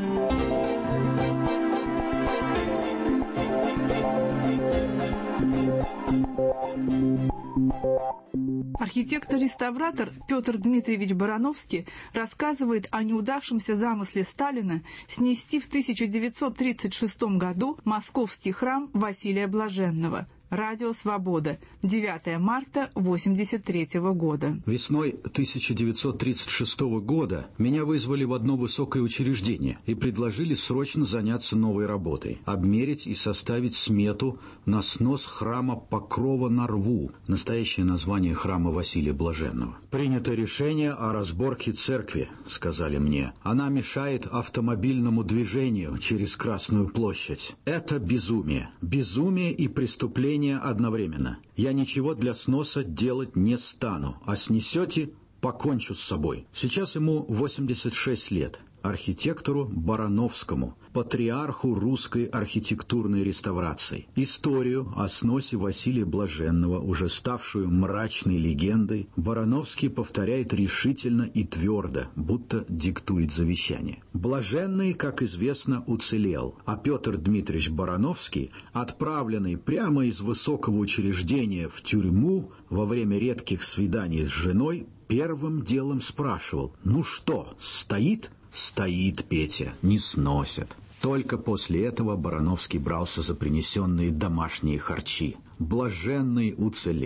Архитектор-реставратор Петр Дмитриевич Барановский рассказывает о неудавшемся замысле Сталина снести в тысяча девятьсот тридцать шестом году московский храм Василия Блаженного. Радио «Свобода», девятое марта восемьдесят третьего года. Весной тысяча девятьсот тридцать шестого года меня вызвали в одно высокое учреждение и предложили срочно заняться новой работой, обмерить и составить смету на снос храма Покрова на Рву, настоящее название храма Василия Блаженного. «Принято решение о разборке церкви», — сказали мне. «Она мешает автомобильному движению через Красную площадь. Это безумие. Безумие и преступление одновременно. Я ничего для сноса делать не стану, а снесете — покончу с собой». Сейчас ему восемьдесят шесть лет. Архитектору Барановскому, патриарху русской архитектурной реставрации. Историю о сносе Василия Блаженного, уже ставшую мрачной легендой, Барановский повторяет решительно и твердо, будто диктует завещание. Блаженный, как известно, уцелел, а Петр Дмитриевич Барановский, отправленный прямо из высокого учреждения в тюрьму во время редких свиданий с женой, первым делом спрашивал: «Ну что, стоит?» «Стоит, Петя, не сносят». Только после этого Барановский брался за принесенные домашние харчи. Блаженный уцелел.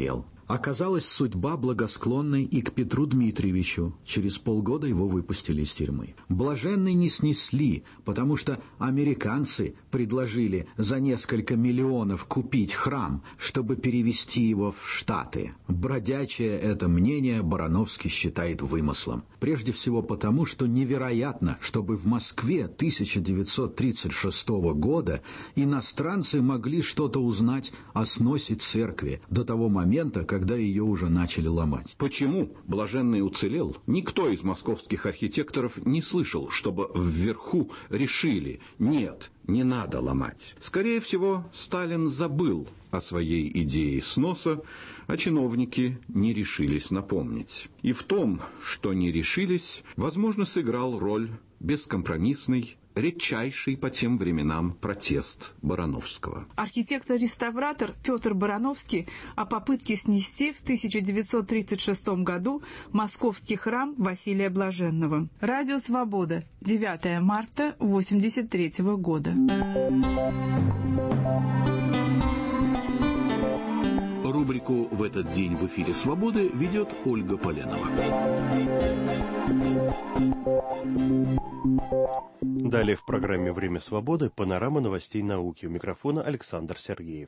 Оказалась судьба благосклонной и к Петру Дмитриевичу. Через полгода его выпустили из тюрьмы. Блаженный не снесли, потому что американцы предложили за несколько миллионов купить храм, чтобы перевести его в Штаты. Бродячее это мнение Барановский считает вымыслом. Прежде всего потому, что невероятно, чтобы в Москве тысяча девятьсот тридцать шестого года иностранцы могли что-то узнать о сносе церкви до того момента, когда ее уже начали ломать. Почему Блаженный уцелел? Никто из московских архитекторов не слышал, чтобы вверху решили: нет, не надо ломать. Скорее всего, Сталин забыл о своей идее сноса, а чиновники не решились напомнить. И в том, что не решились, возможно, сыграл роль бескомпромиссный, редчайший по тем временам протест Барановского. Архитектор-реставратор Петр Барановский о попытке снести в тысяча девятьсот тридцать шестом году московский храм Василия Блаженного. Радио «Свобода», девятого марта восемьдесят третьего года. Рубрику «В этот день в эфире Свободы» ведет Ольга Поленова. Далее в программе «Время свободы» панорама новостей науки. У микрофона Александр Сергеев.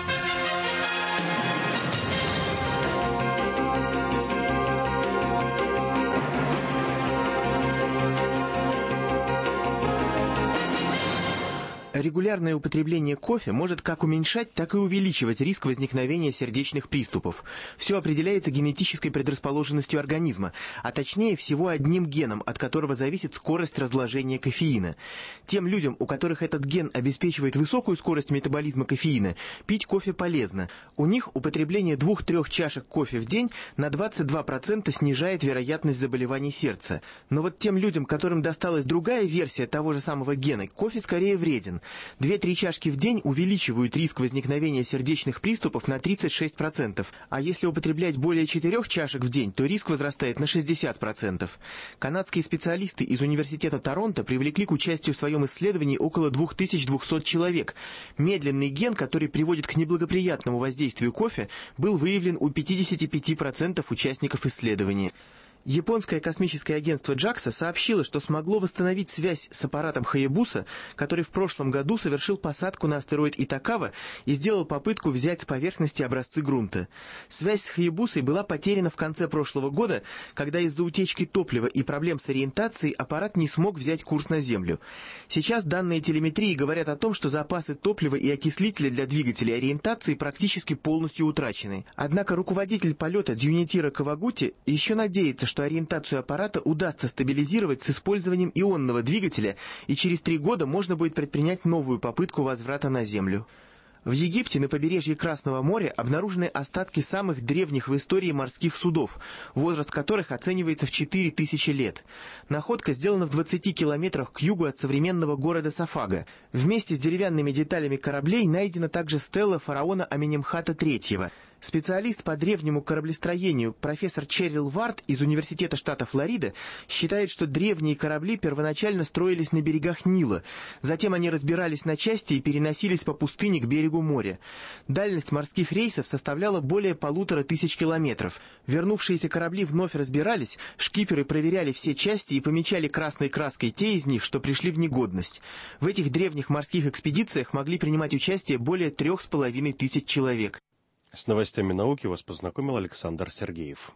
Регулярное употребление кофе может как уменьшать, так и увеличивать риск возникновения сердечных приступов. Все определяется генетической предрасположенностью организма, а точнее всего одним геном, от которого зависит скорость разложения кофеина. Тем людям, у которых этот ген обеспечивает высокую скорость метаболизма кофеина, пить кофе полезно. У них употребление двух-трех чашек кофе в день на двадцать два процента снижает вероятность заболеваний сердца. Но вот тем людям, которым досталась другая версия того же самого гена, кофе скорее вреден. Две-три чашки в день увеличивают риск возникновения сердечных приступов на тридцать шесть процентов, а если употреблять более четырех чашек в день, то риск возрастает на шестьдесят процентов. Канадские специалисты из Университета Торонто привлекли к участию в своем исследовании около две тысячи двести человек. Медленный ген, который приводит к неблагоприятному воздействию кофе, был выявлен у пятидесяти пяти процентов участников исследования. Японское космическое агентство джакса сообщило, что смогло восстановить связь с аппаратом Хаябуса, который в прошлом году совершил посадку на астероид Итакава и сделал попытку взять с поверхности образцы грунта. Связь с Хаябусой была потеряна в конце прошлого года, когда из-за утечки топлива и проблем с ориентацией аппарат не смог взять курс на Землю. Сейчас данные телеметрии говорят о том, что запасы топлива и окислителя для двигателей ориентации практически полностью утрачены. Однако руководитель полета Дзюнитиро Кавагути еще надеется, что ориентацию аппарата удастся стабилизировать с использованием ионного двигателя, и через три года можно будет предпринять новую попытку возврата на Землю. В Египте на побережье Красного моря обнаружены остатки самых древних в истории морских судов, возраст которых оценивается в четыре тысячи лет. Находка сделана в двадцати километрах к югу от современного города Сафага. Вместе с деревянными деталями кораблей найдена также стела фараона Аменемхата третьего. Специалист по древнему кораблестроению профессор Черрил Вард из Университета штата Флорида считает, что древние корабли первоначально строились на берегах Нила, затем они разбирались на части и переносились по пустыне к берегу моря. Дальность морских рейсов составляла более полутора тысяч километров. Вернувшиеся корабли вновь разбирались, шкиперы проверяли все части и помечали красной краской те из них, что пришли в негодность. В этих древних морских экспедициях могли принимать участие более трех с половиной тысяч человек. С новостями науки вас познакомил Александр Сергеев.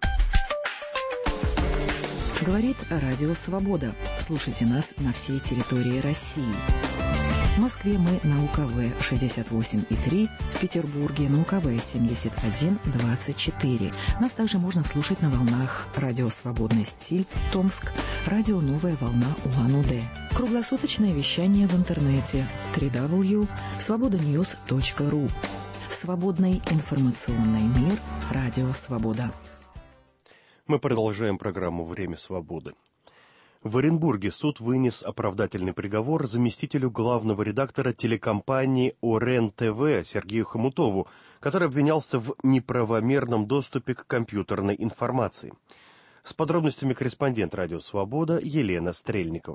Говорит Радио «Свобода». Слушайте нас на всей территории России. В Москве мы на У Ка Вэ шестьдесят восемь и три, в Петербурге на У Ка Вэ семьдесят один двадцать четыре. Нас также можно слушать на волнах Радио «Свободный стиль» Томск, Радио «Новая волна» Улан-Удэ. Круглосуточное вещание в интернете дабл ю дабл ю дабл ю точка свобода ньюс точка ру. Свободный информационный мир. Радио «Свобода». Мы продолжаем программу «Время свободы». В Оренбурге суд вынес оправдательный приговор заместителю главного редактора телекомпании ОРЕН-ТВ Сергею Хомутову, который обвинялся в неправомерном доступе к компьютерной информации. С подробностями корреспондент «Радио Свобода» Елена Стрельникова.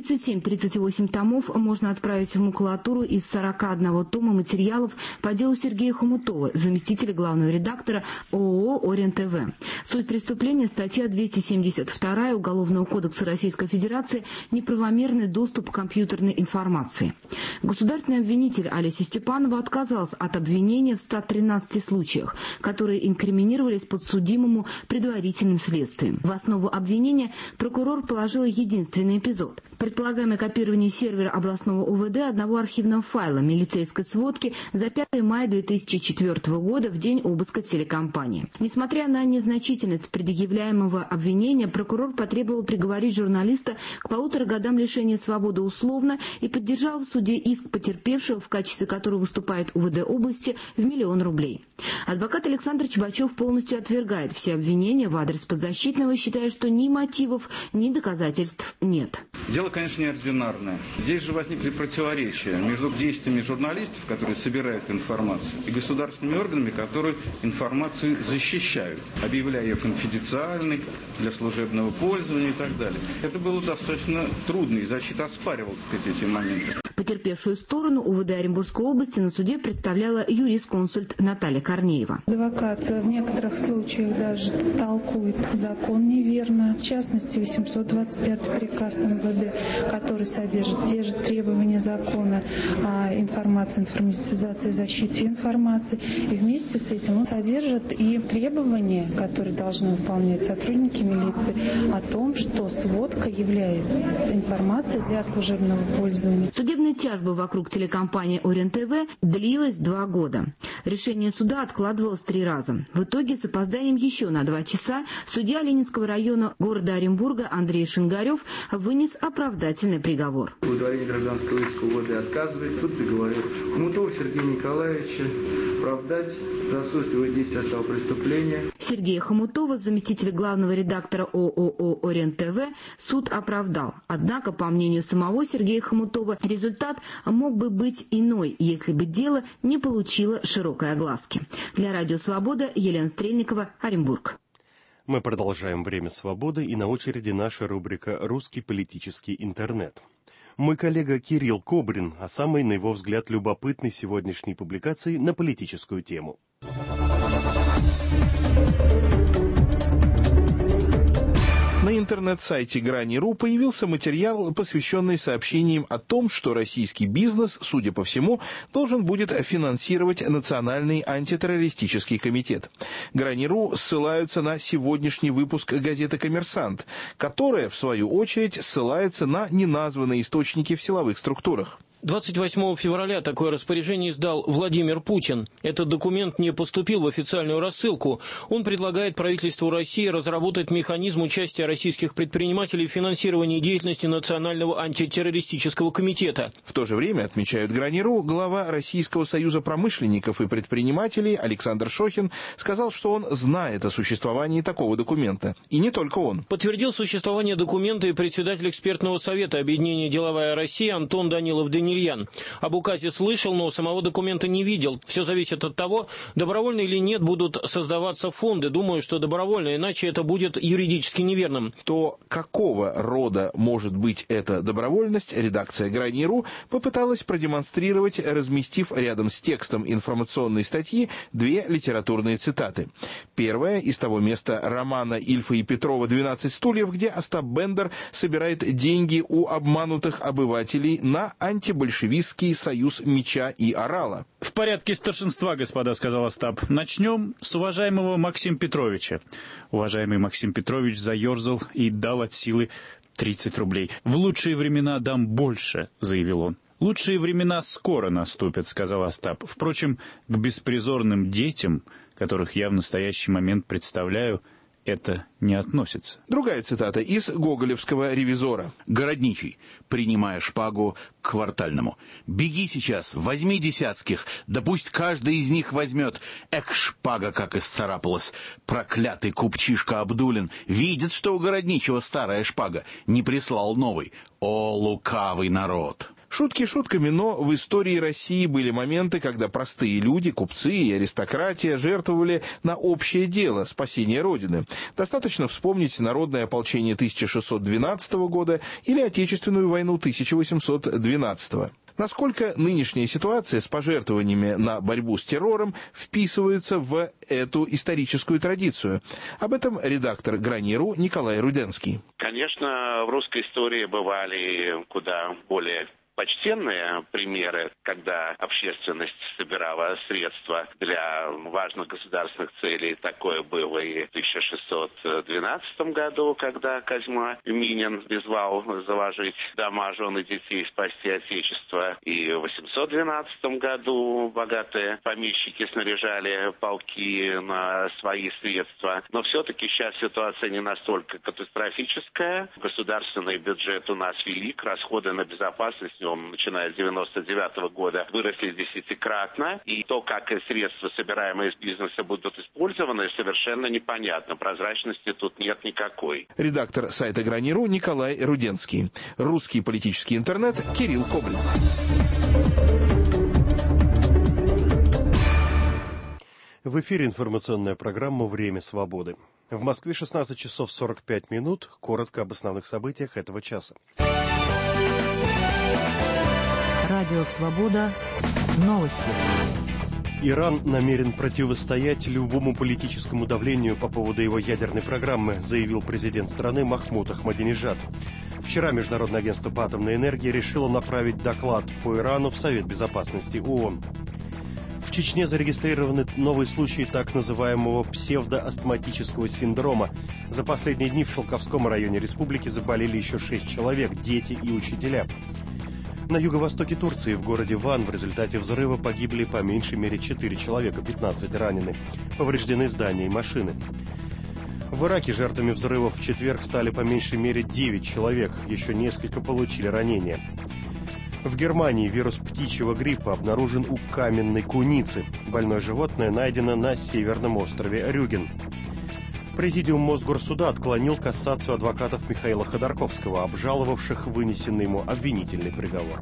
тридцать семь тридцать восемь томов можно отправить в макулатуру из сорока одного тома материалов по делу Сергея Хомутова, заместителя главного редактора ООО «Орен-ТВ». Суть преступления – статья двести семьдесят два Уголовного кодекса Российской Федерации «Неправомерный доступ к компьютерной информации». Государственный обвинитель Олеся Степанова отказалась от обвинения в ста тринадцати случаях, которые инкриминировались подсудимому предварительным следствием. В основу обвинения прокурор положил единственный эпизод – предполагаемое копирование сервера областного УВД одного архивного файла милицейской сводки за пятое мая две тысячи четвёртого года в день обыска телекомпании. Несмотря на незначительность предъявляемого обвинения, прокурор потребовал приговорить журналиста к полутора годам лишения свободы условно и поддержал в суде иск потерпевшего, в качестве которого выступает УВД области, в миллион рублей. Адвокат Александр Чебачев полностью отвергает все обвинения в адрес подзащитного, считая, что ни мотивов, ни доказательств нет. Дело, конечно, неординарное. Здесь же возникли противоречия между действиями журналистов, которые собирают информацию, и государственными органами, которые информацию защищают, объявляя ее конфиденциальной, для служебного пользования и так далее. Это было достаточно трудно, и защита оспаривала, так сказать, эти моменты. Потерпевшую сторону УВД Оренбургской области на суде представляла юрисконсульт Наталья Корнеева. Адвокат в некоторых случаях даже толкует закон неверно. В частности, восемьсот двадцать пятый приказ МВД, который содержит те же требования закона о информации, информатизации, защите информации. И вместе с этим он содержит и требования, которые должны выполнять сотрудники милиции, о том, что сводка является информацией для служебного пользования. Судебная тяжба вокруг телекомпании Орен-ТВ длилась два года. Решение суда откладывалось три раза. В итоге с опозданием еще на два часа судья Ленинского района города Оренбурга Андрей Шингарев вынес оправдательный приговор. Удовлетворение гражданского иска УВД отказывает. Суд приговорил Хомутова Сергея Николаевича оправдать за отсутствие действия состава преступления. Сергея Хомутова, заместителя главного редактора ООО «Орен-ТВ», суд оправдал. Однако, по мнению самого Сергея Хомутова, результат мог бы быть иной, если бы дело не получило широкой огласки. Для Радио Свобода Елена Стрельникова, Оренбург. Мы продолжаем «Время свободы», и на очереди наша рубрика «Русский политический интернет». Мой коллега Кирилл Кобрин о самой, на его взгляд, любопытной сегодняшней публикации на политическую тему. На интернет-сайте Грани.ру появился материал, посвященный сообщениям о том, что российский бизнес, судя по всему, должен будет финансировать Национальный антитеррористический комитет. Грани.ру ссылаются на сегодняшний выпуск газеты «Коммерсант», которая, в свою очередь, ссылается на неназванные источники в силовых структурах. двадцать восьмого февраля такое распоряжение издал Владимир Путин. Этот документ не поступил в официальную рассылку. Он предлагает правительству России разработать механизм участия российских предпринимателей в финансировании деятельности Национального антитеррористического комитета. В то же время, отмечают Грани.ру, глава Российского союза промышленников и предпринимателей Александр Шохин сказал, что он знает о существовании такого документа. И не только он. Подтвердил существование документа и председатель экспертного совета объединения «Деловая Россия» Антон Данилов-Данилов. Об указе слышал, но самого документа не видел. Все зависит от того, добровольно или нет будут создаваться фонды. Думаю, что добровольно, иначе это будет юридически неверным. То какого рода может быть эта добровольность, редакция Грани.ру попыталась продемонстрировать, разместив рядом с текстом информационной статьи две литературные цитаты. Первая из того места романа Ильфа и Петрова «двенадцать стульев», где Остап Бендер собирает деньги у обманутых обывателей на антибольшевистский большевистский союз меча и орала. В порядке старшинства, господа, сказал Остап. Начнем с уважаемого Максима Петровича. Уважаемый Максим Петрович заерзал и дал от силы тридцать рублей. В лучшие времена дам больше, заявил он. Лучшие времена скоро наступят, сказал Остап. Впрочем, к беспризорным детям, которых я в настоящий момент представляю, это не относится. Другая цитата из гоголевского «Ревизора». «Городничий, принимая шпагу к квартальному. Беги сейчас, возьми десятских, да пусть каждый из них возьмет. Эх, шпага как исцарапалась. Проклятый купчишка Абдулин видит, что у городничего старая шпага, не прислал новый. О, лукавый народ!» Шутки шутками, но в истории России были моменты, когда простые люди, купцы и аристократия жертвовали на общее дело спасения Родины. Достаточно вспомнить народное ополчение тысяча шестьсот двенадцатого года или Отечественную войну тысяча восемьсот двенадцатого. Насколько нынешняя ситуация с пожертвованиями на борьбу с террором вписывается в эту историческую традицию? Об этом редактор «Граниру» Николай Руденский. Конечно, в русской истории бывали куда более почтенные примеры, когда общественность собирала средства для важных государственных целей. Такое было и в тысяча шестьсот двенадцатом году, когда Козьма Минин призвал заложить дома, жен и детей, спасти Отечество. И в восемьсот двенадцатом году богатые помещики снаряжали полки на свои средства. Но все-таки сейчас ситуация не настолько катастрофическая. Государственный бюджет у нас велик, расходы на безопасность, начиная с девяносто девятого года, выросли десятикратно. И то, как средства, собираемые из бизнеса, будут использованы, совершенно непонятно. Прозрачности тут нет никакой. Редактор сайта «Граниру» Николай Руденский. Русский политический интернет Кирилл Коблин. В эфире информационная программа «Время свободы». В Москве шестнадцать часов сорок пять минут. Коротко об основных событиях этого часа. Радио «Свобода». Новости. Иран намерен противостоять любому политическому давлению по поводу его ядерной программы, заявил президент страны Махмуд Ахмадинежад. Вчера Международное агентство по атомной энергии решило направить доклад по Ирану в Совет безопасности ООН. В Чечне зарегистрированы новые случаи так называемого псевдоастматического синдрома. За последние дни в Шелковском районе республики заболели еще шесть человек, дети и учителя. На юго-востоке Турции, в городе Ван, в результате взрыва погибли по меньшей мере четыре человека, пятнадцать ранены. Повреждены здания и машины. В Ираке жертвами взрывов в четверг стали по меньшей мере девять человек, еще несколько получили ранения. В Германии вирус птичьего гриппа обнаружен у каменной куницы. Больное животное найдено на северном острове Рюген. Президиум Мосгорсуда отклонил кассацию адвокатов Михаила Ходорковского, обжаловавших вынесенный ему обвинительный приговор.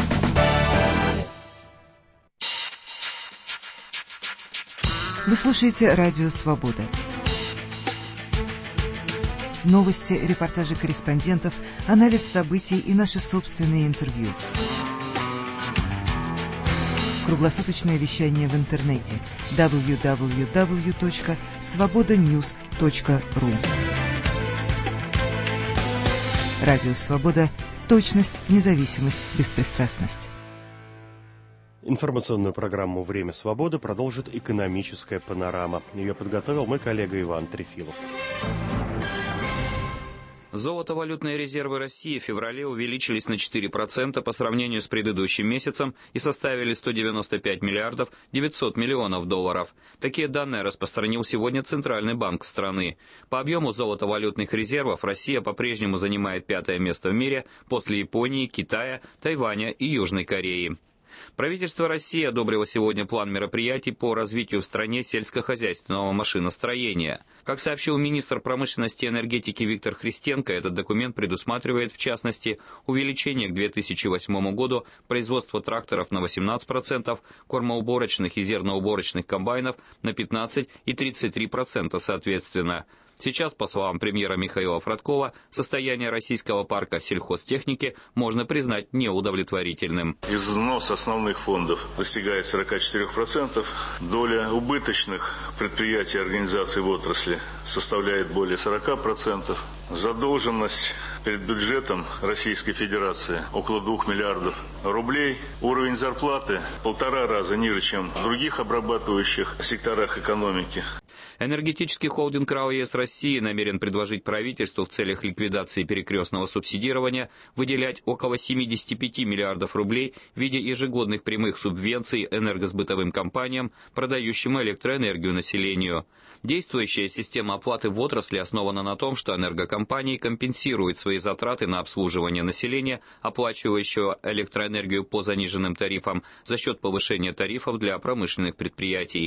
Вы слушаете «Радио Свобода». Новости, репортажи корреспондентов, анализ событий и наши собственные интервью. Круглосуточное вещание в интернете дабл ю дабл ю дабл ю точка свобода ньюс точка ру. Радио «Свобода». Точность, независимость, беспристрастность. Информационную программу «Время свободы» продолжит экономическая панорама. Ее подготовил мой коллега Иван Трефилов. Золотовалютные резервы России в феврале увеличились на четыре процента по сравнению с предыдущим месяцем и составили сто девяносто пять миллиардов девятьсот миллионов долларов. Такие данные распространил сегодня Центральный банк страны. По объему золотовалютных резервов Россия по-прежнему занимает пятое место в мире после Японии, Китая, Тайваня и Южной Кореи. Правительство России одобрило сегодня план мероприятий по развитию в стране сельскохозяйственного машиностроения. Как сообщил министр промышленности и энергетики Виктор Христенко, этот документ предусматривает, в частности, увеличение к две тысячи восьмому году производства тракторов на восемнадцать процентов, кормоуборочных и зерноуборочных комбайнов на пятнадцать и тридцать три процента соответственно. Сейчас, по словам премьера Михаила Фродкова, состояние российского парка сельхозтехники можно признать неудовлетворительным. Износ основных фондов достигает сорок четыре процента. Доля убыточных предприятий и организаций в отрасли составляет более сорок процентов. Задолженность перед бюджетом Российской Федерации около двух миллиардов рублей. Уровень зарплаты полтора раза ниже, чем в других обрабатывающих секторах экономики. Энергетический холдинг РАО ЕС России намерен предложить правительству в целях ликвидации перекрестного субсидирования выделять около семьдесят пять миллиардов рублей в виде ежегодных прямых субвенций энергосбытовым компаниям, продающим электроэнергию населению. Действующая система оплаты в отрасли основана на том, что энергокомпании компенсируют свои затраты на обслуживание населения, оплачивающего электроэнергию по заниженным тарифам, за счет повышения тарифов для промышленных предприятий.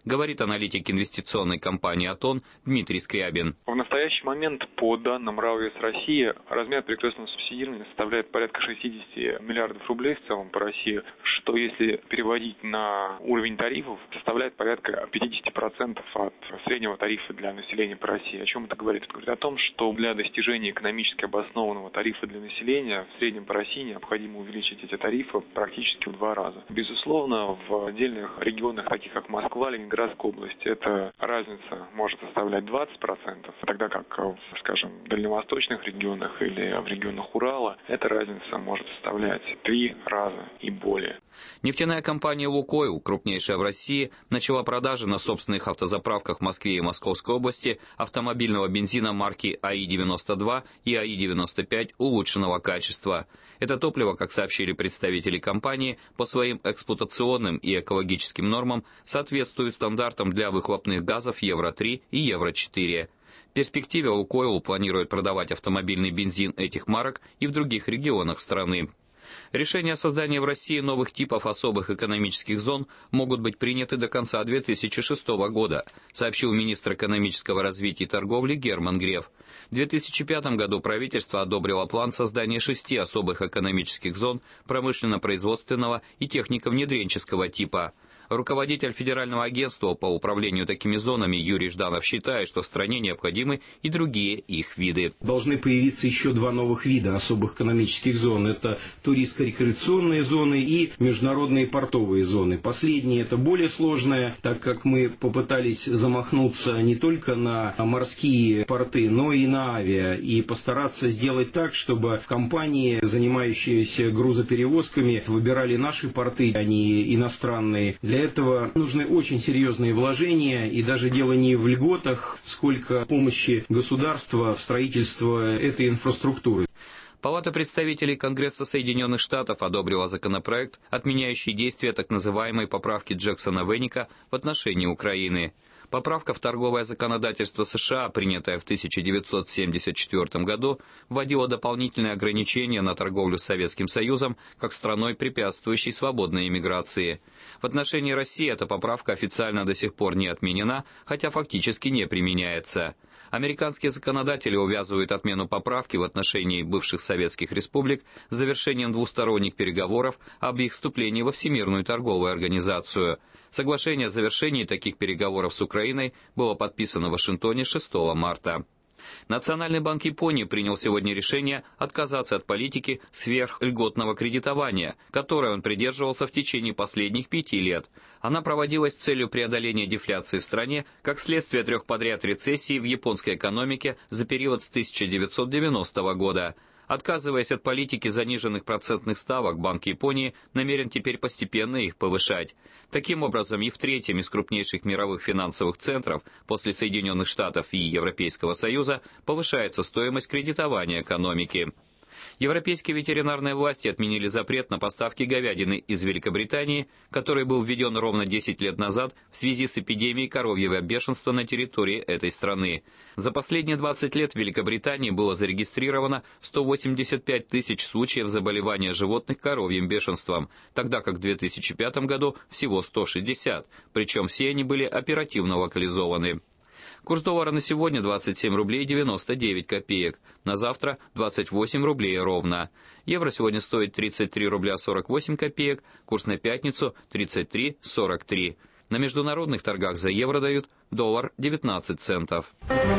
говорит аналитик инвестиционной компании «Атон» Дмитрий Скрябин. В настоящий момент, по данным РАО «ВЕС России», размер перекрестного субсидирования составляет порядка шестьдесят миллиардов рублей в целом по России, что, если переводить на уровень тарифов, составляет порядка пятьдесят процентов от среднего тарифа для населения по России. О чем это говорит? Это говорит о том, что для достижения экономически обоснованного тарифа для населения в среднем по России необходимо увеличить эти тарифы практически в два раза. Безусловно, в отдельных регионах, таких как Москва, Ленинградская область, эта разница может составлять двадцать процентов, тогда как, скажем, в дальневосточных регионах или в регионах Урала эта разница может составлять три раза и более. Нефтяная компания «Лукойл», крупнейшая в России, начала продажи на собственных автозаправках в Москве и Московской области автомобильного бензина марки А И девяносто два и А И девяносто пять улучшенного качества. Это топливо, как сообщили представители компании, по своим эксплуатационным и экологическим нормам соответствует стандартам для выхлопных газов Евро три и Евро четыре. В перспективе «Лукойл» планирует продавать автомобильный бензин этих марок и в других регионах страны. Решения о создании в России новых типов особых экономических зон могут быть приняты до конца две тысячи шестого года, сообщил министр экономического развития и торговли Герман Греф. В две тысячи пятом году правительство одобрило план создания шести особых экономических зон промышленно-производственного и технико-внедренческого типа. Руководитель Федерального агентства по управлению такими зонами Юрий Жданов считает, что в стране необходимы и другие их виды. Должны появиться еще два новых вида особых экономических зон. Это туристско-рекреационные зоны и международные портовые зоны. Последние это более сложное, так как мы попытались замахнуться не только на морские порты, но и на авиа. И постараться сделать так, чтобы компании, занимающиеся грузоперевозками, выбирали наши порты, а не иностранные. Для этого нужны очень серьезные вложения, и даже дело не в льготах, сколько помощи государства в строительство этой инфраструктуры. Палата представителей Конгресса Соединенных Штатов одобрила законопроект, отменяющий действие так называемой поправки Джексона-Веника в отношении Украины. Поправка в торговое законодательство США, принятая в тысяча девятьсот семьдесят четвёртом году, вводила дополнительные ограничения на торговлю с Советским Союзом как страной, препятствующей свободной иммиграции. В отношении России эта поправка официально до сих пор не отменена, хотя фактически не применяется. Американские законодатели увязывают отмену поправки в отношении бывших советских республик с завершением двусторонних переговоров об их вступлении во Всемирную торговую организацию. Соглашение о завершении таких переговоров с Украиной было подписано в Вашингтоне шестого марта. Национальный банк Японии принял сегодня решение отказаться от политики сверхльготного кредитования, которой он придерживался в течение последних пяти лет. Она проводилась с целью преодоления дефляции в стране как следствие трех подряд рецессий в японской экономике за период с тысяча девятьсот девяностого года. Отказываясь от политики заниженных процентных ставок, Банк Японии намерен теперь постепенно их повышать. Таким образом, и в третьем из крупнейших мировых финансовых центров после Соединенных Штатов и Европейского Союза повышается стоимость кредитования экономики. Европейские ветеринарные власти отменили запрет на поставки говядины из Великобритании, который был введен ровно десять лет назад в связи с эпидемией коровьего бешенства на территории этой страны. За последние двадцать лет в Великобритании было зарегистрировано сто восемьдесят пять тысяч случаев заболевания животных коровьим бешенством, тогда как в две тысячи пятом году всего сто шестьдесят, причем все они были оперативно локализованы. Курс доллара на сегодня двадцать семь рублей девяносто девять копеек, на завтра двадцать восемь рублей ровно. Евро сегодня стоит тридцать три рубля сорок восемь копеек, курс на пятницу тридцать три сорок три. На международных торгах за евро дают доллар девятнадцать центов.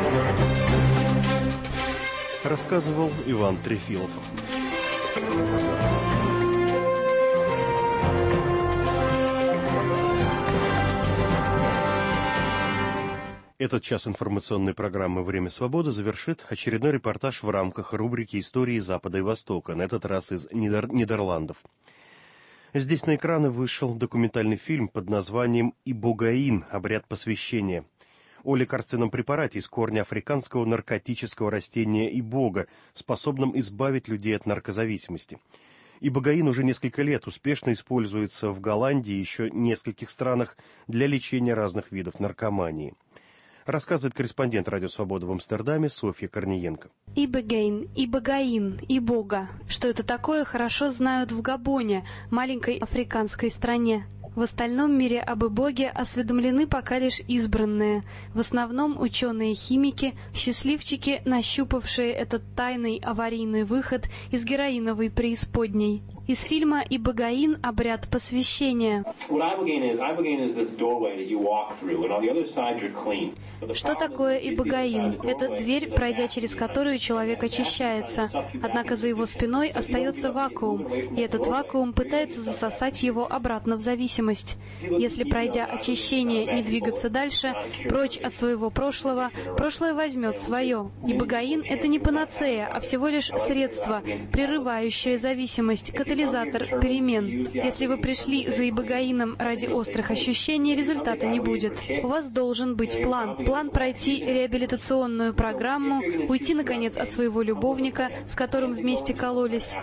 Рассказывал Иван Трефилов. Этот час информационной программы «Время свободы» завершит очередной репортаж в рамках рубрики «Истории Запада и Востока», на этот раз из Нидер... Нидерландов. Здесь на экраны вышел документальный фильм под названием «Ибогаин. Обряд посвящения». О лекарственном препарате из корня африканского наркотического растения ибога, способном избавить людей от наркозависимости. Ибогаин уже несколько лет успешно используется в Голландии и еще нескольких странах для лечения разных видов наркомании. Рассказывает корреспондент «Радио Свобода» в Амстердаме Софья Корниенко. Ибогаин, ибогаин, ибога. Что это такое, хорошо знают в Габоне, маленькой африканской стране. В остальном мире об Ибоге осведомлены пока лишь избранные, в основном ученые-химики, счастливчики, нащупавшие этот тайный аварийный выход из героиновой преисподней. Из фильма «Ибогаин. Обряд посвящения». Что такое Ибогаин? Это дверь, пройдя через которую человек очищается. Однако за его спиной остается вакуум, и этот вакуум пытается засосать его обратно в зависимость. Если, пройдя очищение, не двигаться дальше, прочь от своего прошлого, прошлое возьмет свое. Ибогаин — это не панацея, а всего лишь средство, прерывающее зависимость, катализатор перемен. Если вы пришли за Ибогаином ради острых ощущений, результата не будет. У вас должен быть план. План пройти реабилитационную программу, уйти, наконец, от своего любовника, с которым вместе кололись.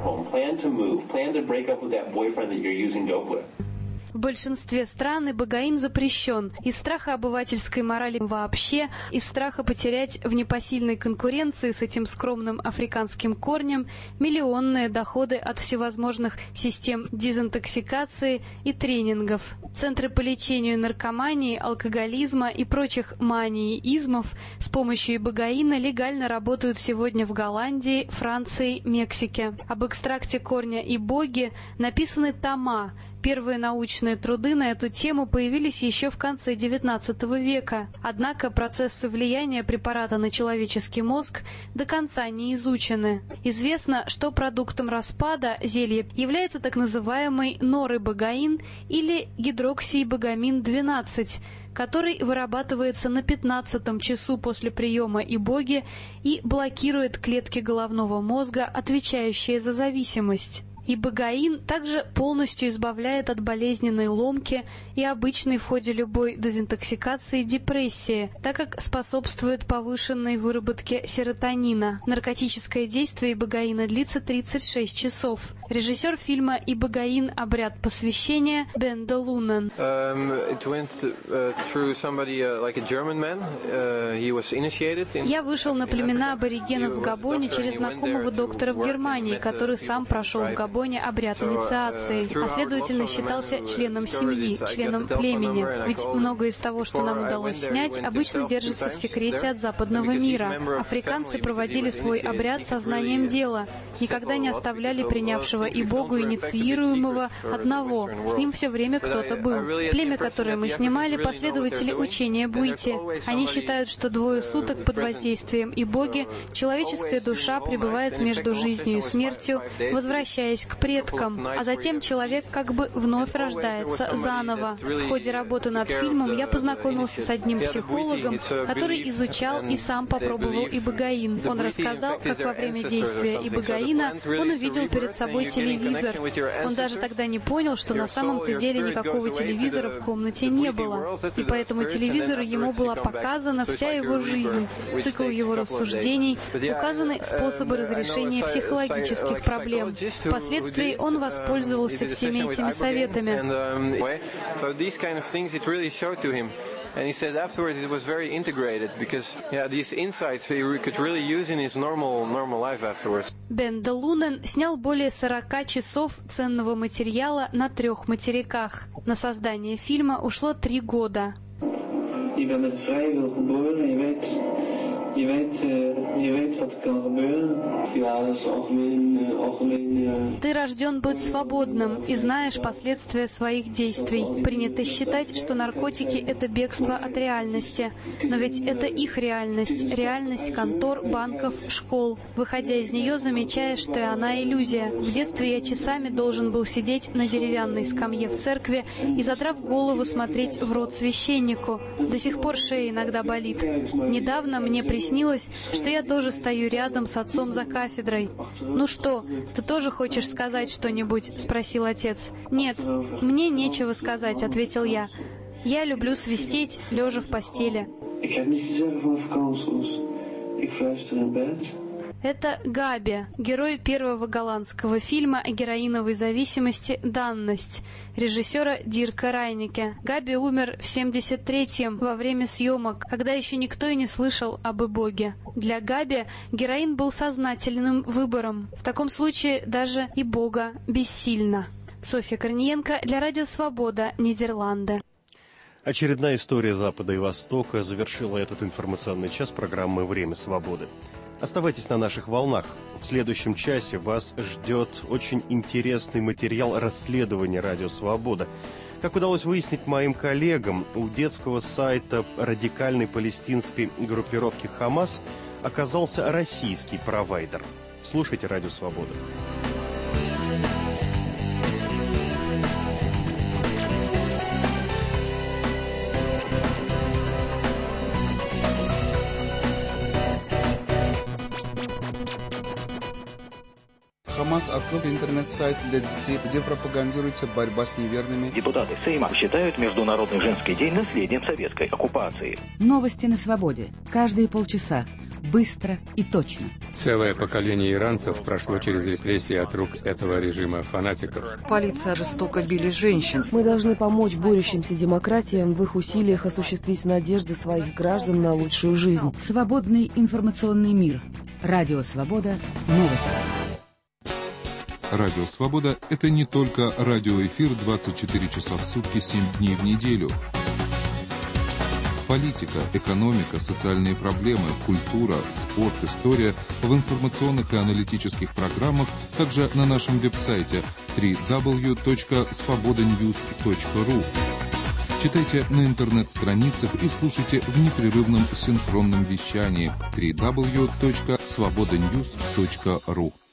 В большинстве стран ибогаин запрещен. Из страха обывательской морали вообще, из страха потерять в непосильной конкуренции с этим скромным африканским корнем миллионные доходы от всевозможных систем дезинтоксикации и тренингов. Центры по лечению наркомании, алкоголизма и прочих маний-измов с помощью ибогаина легально работают сегодня в Голландии, Франции, Мексике. Об экстракте корня ибоги написаны тома. Первые научные труды на эту тему появились еще в конце девятнадцатого века. Однако процессы влияния препарата на человеческий мозг до конца не изучены. Известно, что продуктом распада зелья является так называемый норибогаин или гидроксиибогамин двенадцать, который вырабатывается на пятнадцатом часу после приема ибоги и блокирует клетки головного мозга, отвечающие за зависимость. Ибогаин также полностью избавляет от болезненной ломки и обычной в ходе любой дезинтоксикации депрессии, так как способствует повышенной выработке серотонина. Наркотическое действие ибогаина длится тридцать шесть часов. Режиссер фильма «Ибогаин. Обряд посвящения» Бен де Лунен. Я вышел на племена аборигенов в Габоне через знакомого доктора в Германии, который сам прошел в Габоне обряд инициации, а следовательно считался членом семьи, членом племени. Ведь многое из того, что нам удалось снять, обычно держится в секрете от западного мира. Африканцы проводили свой обряд сознанием дела, никогда не оставляли принявшего и Богу инициируемого одного. С ним все время кто-то был. Племя, которое мы снимали, последователи учения Буити. Они считают, что двое суток под воздействием и Боги человеческая душа пребывает между жизнью и смертью, возвращаясь к предкам, а затем человек как бы вновь рождается заново. В ходе работы над фильмом я познакомился с одним психологом, который изучал и сам попробовал ибогаин. Он рассказал, как во время действия ибогаина он увидел перед собой телевизор. Он даже тогда не понял, что на самом-то деле никакого телевизора в комнате не было. И по этому телевизору ему была показана вся его жизнь, цикл его рассуждений, указаны способы разрешения психологических проблем. Впоследствии он воспользовался всеми этими советами. And he said afterwards it was very integrated because yeah, these insights he could really use in his normal normal life afterwards. Бен де Лунен снял более сорока часов ценного материала на трех материках. На создание фильма ушло три года. Je bent met vrije wil geboren en je weet, je weet, je weet wat er kan gebeuren. Ja, dat is algemeen, algemeen. Ты рожден быть свободным и знаешь последствия своих действий. Принято считать, что наркотики — это бегство от реальности. Но ведь это их реальность, реальность контор, банков, школ. Выходя из нее, замечаешь, что и она иллюзия. В детстве я часами должен был сидеть на деревянной скамье в церкви и, задрав голову, смотреть в рот священнику. До сих пор шея иногда болит. Недавно мне приснилось, что я тоже стою рядом с отцом за кафедрой. «Ну что, ты тоже хочешь сказать что-нибудь?» — спросил отец. «Нет, мне нечего сказать», — ответил я. «Я люблю свистеть, лежа в постели». Это Габи, герой первого голландского фильма о героиновой зависимости «Данность» режиссера Дирка Райнеке. Габи умер в семьдесят третьем во время съемок, когда еще никто и не слышал об Ибоге. Для Габи героин был сознательным выбором. В таком случае даже Ибога бессильна. Софья Корниенко для Радио Свобода, Нидерланды. Очередная история Запада и Востока завершила этот информационный час программы «Время свободы». Оставайтесь на наших волнах. В следующем часе вас ждет очень интересный материал расследования «Радио Свобода». Как удалось выяснить моим коллегам, у детского сайта радикальной палестинской группировки «Хамас» оказался российский провайдер. Слушайте «Радио Свобода». Хамас открыл интернет-сайт для детей, где пропагандируется борьба с неверными. Депутаты Сейма считают Международный женский день наследием советской оккупации. Новости на свободе. Каждые полчаса. Быстро и точно. Целое поколение иранцев прошло через репрессии от рук этого режима фанатиков. Полиция жестоко били женщин. Мы должны помочь борющимся демократиям в их усилиях осуществить надежды своих граждан на лучшую жизнь. Свободный информационный мир. Радио Свобода. Новости. Радио «Свобода» — это не только радиоэфир двадцать четыре часа в сутки, семь дней в неделю. Политика, экономика, социальные проблемы, культура, спорт, история в информационных и аналитических программах, также на нашем веб-сайте дабл ю дабл ю дабл ю точка свобода ньюс точка ру. Читайте на интернет-страницах и слушайте в непрерывном синхронном вещании дабл ю дабл ю дабл ю точка свобода ньюс точка ру.